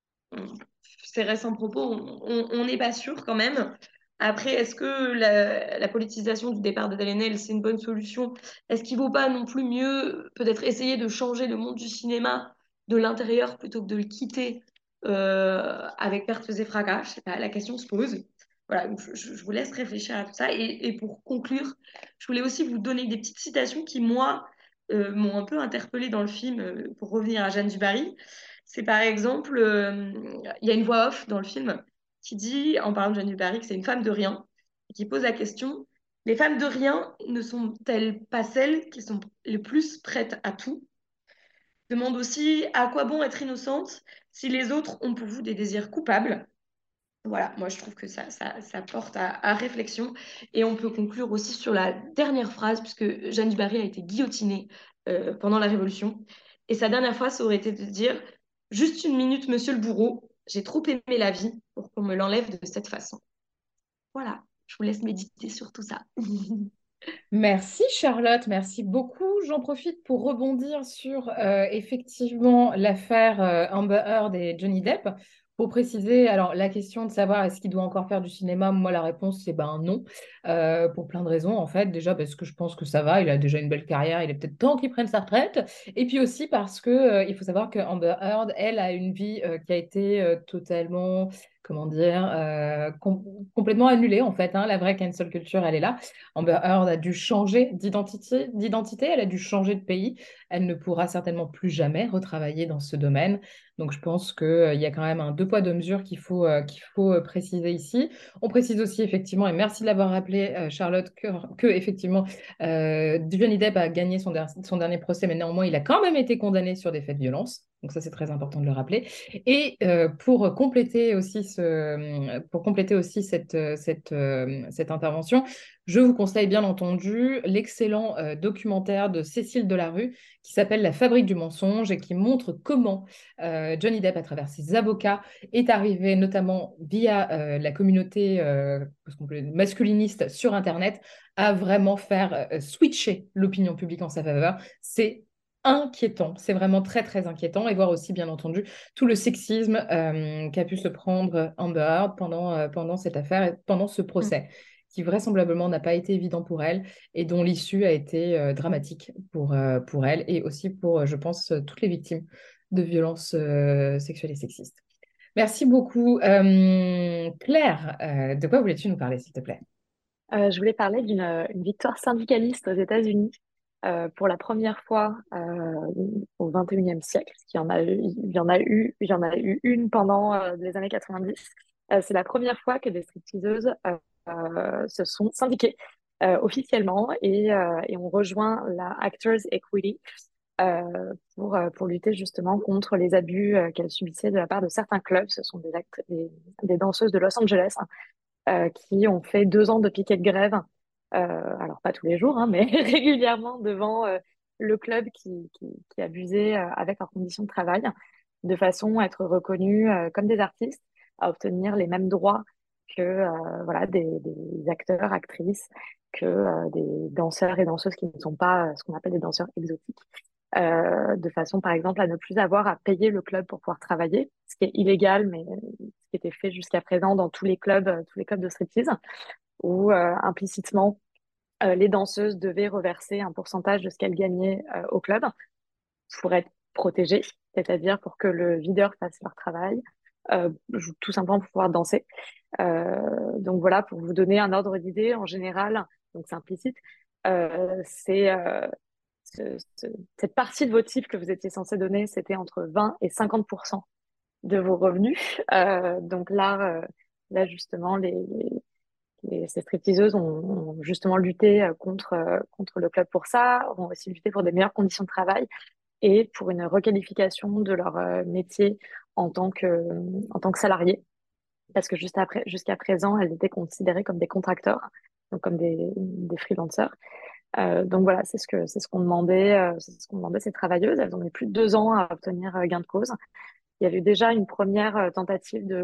Ces récents propos, on n'est pas sûr quand même. Après, est-ce que la, la politisation du départ d'Adèle Haenel, c'est une bonne solution? Est-ce qu'il ne vaut pas non plus mieux peut-être essayer de changer le monde du cinéma de l'intérieur plutôt que de le quitter euh, avec pertes et fracas? Je sais pas, la question se pose. Voilà, donc je, je vous laisse réfléchir à tout ça. Et, et pour conclure, je voulais aussi vous donner des petites citations qui, moi, euh, m'ont un peu interpellée dans le film, euh, pour revenir à Jeanne du Barry. C'est par exemple, euh, il y a une voix off dans le film qui dit, en parlant de Jeanne du Barry, que c'est une femme de rien, et qui pose la question, les femmes de rien ne sont-elles pas celles qui sont les plus prêtes à tout? Demande aussi, à quoi bon être innocente si les autres ont pour vous des désirs coupables? Voilà, moi je trouve que ça, ça, ça porte à, à réflexion. Et on peut conclure aussi sur la dernière phrase, puisque Jeanne du Barry a été guillotinée euh, pendant la Révolution. Et sa dernière phrase, ça aurait été de dire, juste une minute, monsieur le bourreau, j'ai trop aimé la vie pour qu'on me l'enlève de cette façon. Voilà, je vous laisse méditer sur tout ça. Merci Charlotte, merci beaucoup. J'en profite pour rebondir sur euh, effectivement l'affaire euh, Amber Heard et Johnny Depp. Pour préciser, alors la question de savoir est-ce qu'il doit encore faire du cinéma, moi la réponse c'est ben non, euh, pour plein de raisons en fait. Déjà parce que je pense que ça va, il a déjà une belle carrière, il est peut-être temps qu'il prenne sa retraite. Et puis aussi parce que euh, il faut savoir que Amber Heard, elle, a une vie euh, qui a été euh, totalement comment dire, euh, com- complètement annulée en fait. Hein. La vraie cancel culture, elle est là. Amber Heard a dû changer d'identité, d'identité, elle a dû changer de pays. Elle ne pourra certainement plus jamais retravailler dans ce domaine. Donc je pense qu'il y a quand même un deux poids deux mesures qu'il faut, euh, qu'il faut euh, préciser ici. On précise aussi effectivement, et merci de l'avoir rappelé, euh, Charlotte, que, que effectivement euh, Johnny Depp a gagné son, der- son dernier procès, mais néanmoins il a quand même été condamné sur des faits de violence. Donc ça c'est très important de le rappeler. Et euh, pour compléter aussi ce, pour compléter aussi cette, cette, euh, cette intervention, je vous conseille bien entendu l'excellent euh, documentaire de Cécile Delarue qui s'appelle La fabrique du mensonge et qui montre comment euh, Johnny Depp, à travers ses avocats, est arrivé notamment via euh, la communauté euh, masculiniste sur Internet à vraiment faire euh, switcher l'opinion publique en sa faveur. C'est inquiétant, c'est vraiment très très inquiétant et voir aussi bien entendu tout le sexisme euh, qu'a pu se prendre Amber Heard pendant, euh, pendant cette affaire et pendant ce procès. Mmh. Qui vraisemblablement n'a pas été évident pour elle et dont l'issue a été euh, dramatique pour, euh, pour elle et aussi pour, euh, je pense, toutes les victimes de violences euh, sexuelles et sexistes. Merci beaucoup. Euh, Claire, euh, de quoi voulais-tu nous parler, s'il te plaît? Euh, je voulais parler d'une une victoire syndicaliste aux États-Unis euh, pour la première fois euh, au vingt et unième siècle. Il y en a eu, il y en a eu, il y en a eu une pendant euh, les années quatre-vingt-dix. Euh, c'est la première fois que des stripteaseuses euh, euh, se sont syndiquées euh, officiellement et, euh, et ont rejoint la Actors Equity euh, pour, euh, pour lutter justement contre les abus euh, qu'elles subissaient de la part de certains clubs. Ce sont des, act- des, des danseuses de Los Angeles hein, euh, qui ont fait deux ans de piquet de grève, euh, alors pas tous les jours, hein, mais régulièrement devant euh, le club qui, qui, qui abusait euh, avec leurs conditions de travail, de façon à être reconnus euh, comme des artistes, à obtenir les mêmes droits que euh, voilà, des, des acteurs, actrices, que euh, des danseurs et danseuses qui ne sont pas euh, ce qu'on appelle des danseurs exotiques. Euh, de façon, par exemple, à ne plus avoir à payer le club pour pouvoir travailler, ce qui est illégal, mais ce qui était fait jusqu'à présent dans tous les clubs, euh, tous les clubs de striptease, où euh, implicitement, euh, les danseuses devaient reverser un pourcentage de ce qu'elles gagnaient euh, au club pour être protégées, c'est-à-dire pour que le videur fasse leur travail, euh, tout simplement pour pouvoir danser. Euh, donc voilà, pour vous donner un ordre d'idée, en général, donc c'est implicite, euh, c'est euh, ce- ce- cette partie de votre chiffre que vous étiez censé donner, c'était entre vingt et cinquante pour cent de vos revenus. Euh, donc là, euh, là justement, les, les, les- ces stripteaseuses ont, ont justement lutté euh, contre, euh, contre le club pour ça, ont aussi lutté pour des meilleures conditions de travail et pour une requalification de leur euh, métier en tant que, en tant que salariés. Parce que juste après, jusqu'à présent, elles étaient considérées comme des contracteurs, donc comme des, des freelancers. Euh, donc voilà, c'est ce que c'est ce qu'on demandait, euh, c'est ce qu'on demandait ces travailleuses. Elles ont mis plus de deux ans à obtenir euh, gain de cause. Il y avait déjà une première euh, tentative de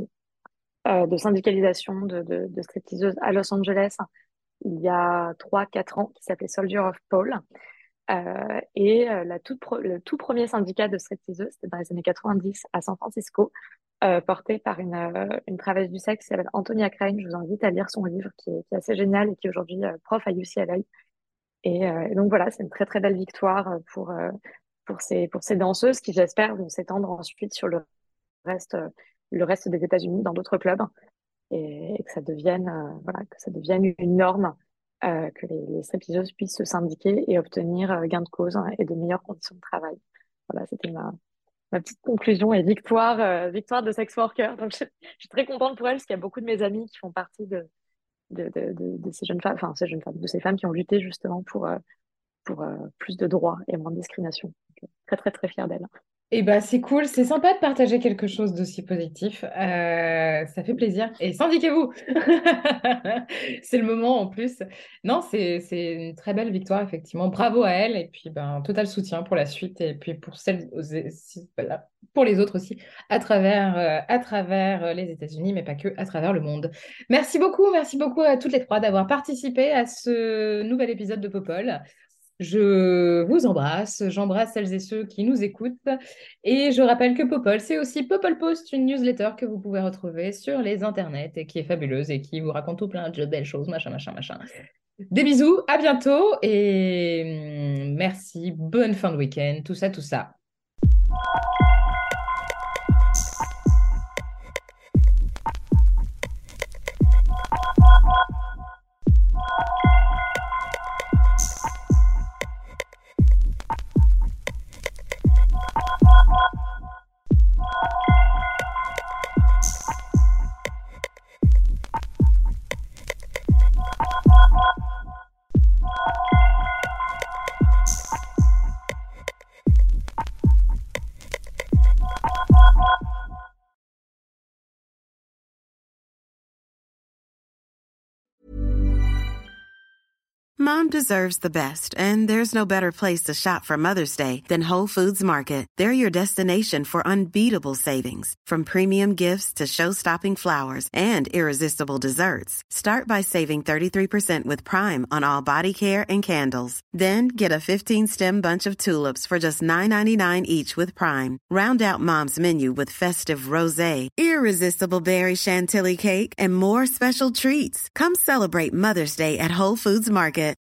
euh, de syndicalisation de, de, de stripteaseuses à Los Angeles il y a trois quatre ans, qui s'appelait Soldier of Paul. Euh, et euh, la toute pro- le tout premier syndicat de stripteaseuses, c'était dans les années quatre-vingt-dix à San Francisco, euh, porté par une, euh, une travailleuse du sexe qui s'appelle Antonia Crane. Je vous invite à lire son livre qui est, qui est assez génial et qui est aujourd'hui euh, prof à U C L A. Et, euh, et donc voilà, c'est une très très belle victoire euh, pour, euh, pour ces, pour ces danseuses qui, j'espère, vont s'étendre ensuite sur le reste, euh, le reste des États-Unis, dans d'autres clubs, et, et que ça devienne, euh, voilà, que ça devienne une norme, euh, que les, les stripteaseuses puissent se syndiquer et obtenir euh, gain de cause hein, et de meilleures conditions de travail. Voilà, c'était ma, ma petite conclusion et victoire, euh, victoire de sex worker. Donc, je, je suis très contente pour elle parce qu'il y a beaucoup de mes amis qui font partie de, de, de, de, de ces jeunes femmes, enfin, ces jeunes femmes, de ces femmes qui ont lutté justement pour, euh, pour euh, plus de droits et moins de discrimination. Donc, très, très, très fière d'elle. Eh ben, c'est cool, c'est sympa de partager quelque chose d'aussi positif. Euh, ça fait plaisir. Et syndiquez-vous! C'est le moment en plus. Non, c'est, c'est une très belle victoire, effectivement. Bravo à elle. Et puis, ben, total soutien pour la suite et puis pour celles, aux- si- voilà, pour les autres aussi, à travers, euh, à travers les États-Unis, mais pas que, à travers le monde. Merci beaucoup, merci beaucoup à toutes les trois d'avoir participé à ce nouvel épisode de Popol. Je vous embrasse, j'embrasse celles et ceux qui nous écoutent. Et je rappelle que Popol, c'est aussi Popol Post, une newsletter que vous pouvez retrouver sur les internets et qui est fabuleuse et qui vous raconte tout plein de belles choses, machin, machin, machin. Des bisous, à bientôt et hum, merci, bonne fin de week-end, tout ça, tout ça. Mom deserves the best, and there's no better place to shop for Mother's Day than Whole Foods Market. They're your destination for unbeatable savings, from premium gifts to show-stopping flowers and irresistible desserts. Start by saving thirty-three percent with Prime on all body care and candles. Then get a fifteen-stem bunch of tulips for just nine ninety-nine each with Prime. Round out Mom's menu with festive rosé, irresistible berry chantilly cake, and more special treats. Come celebrate Mother's Day at Whole Foods Market.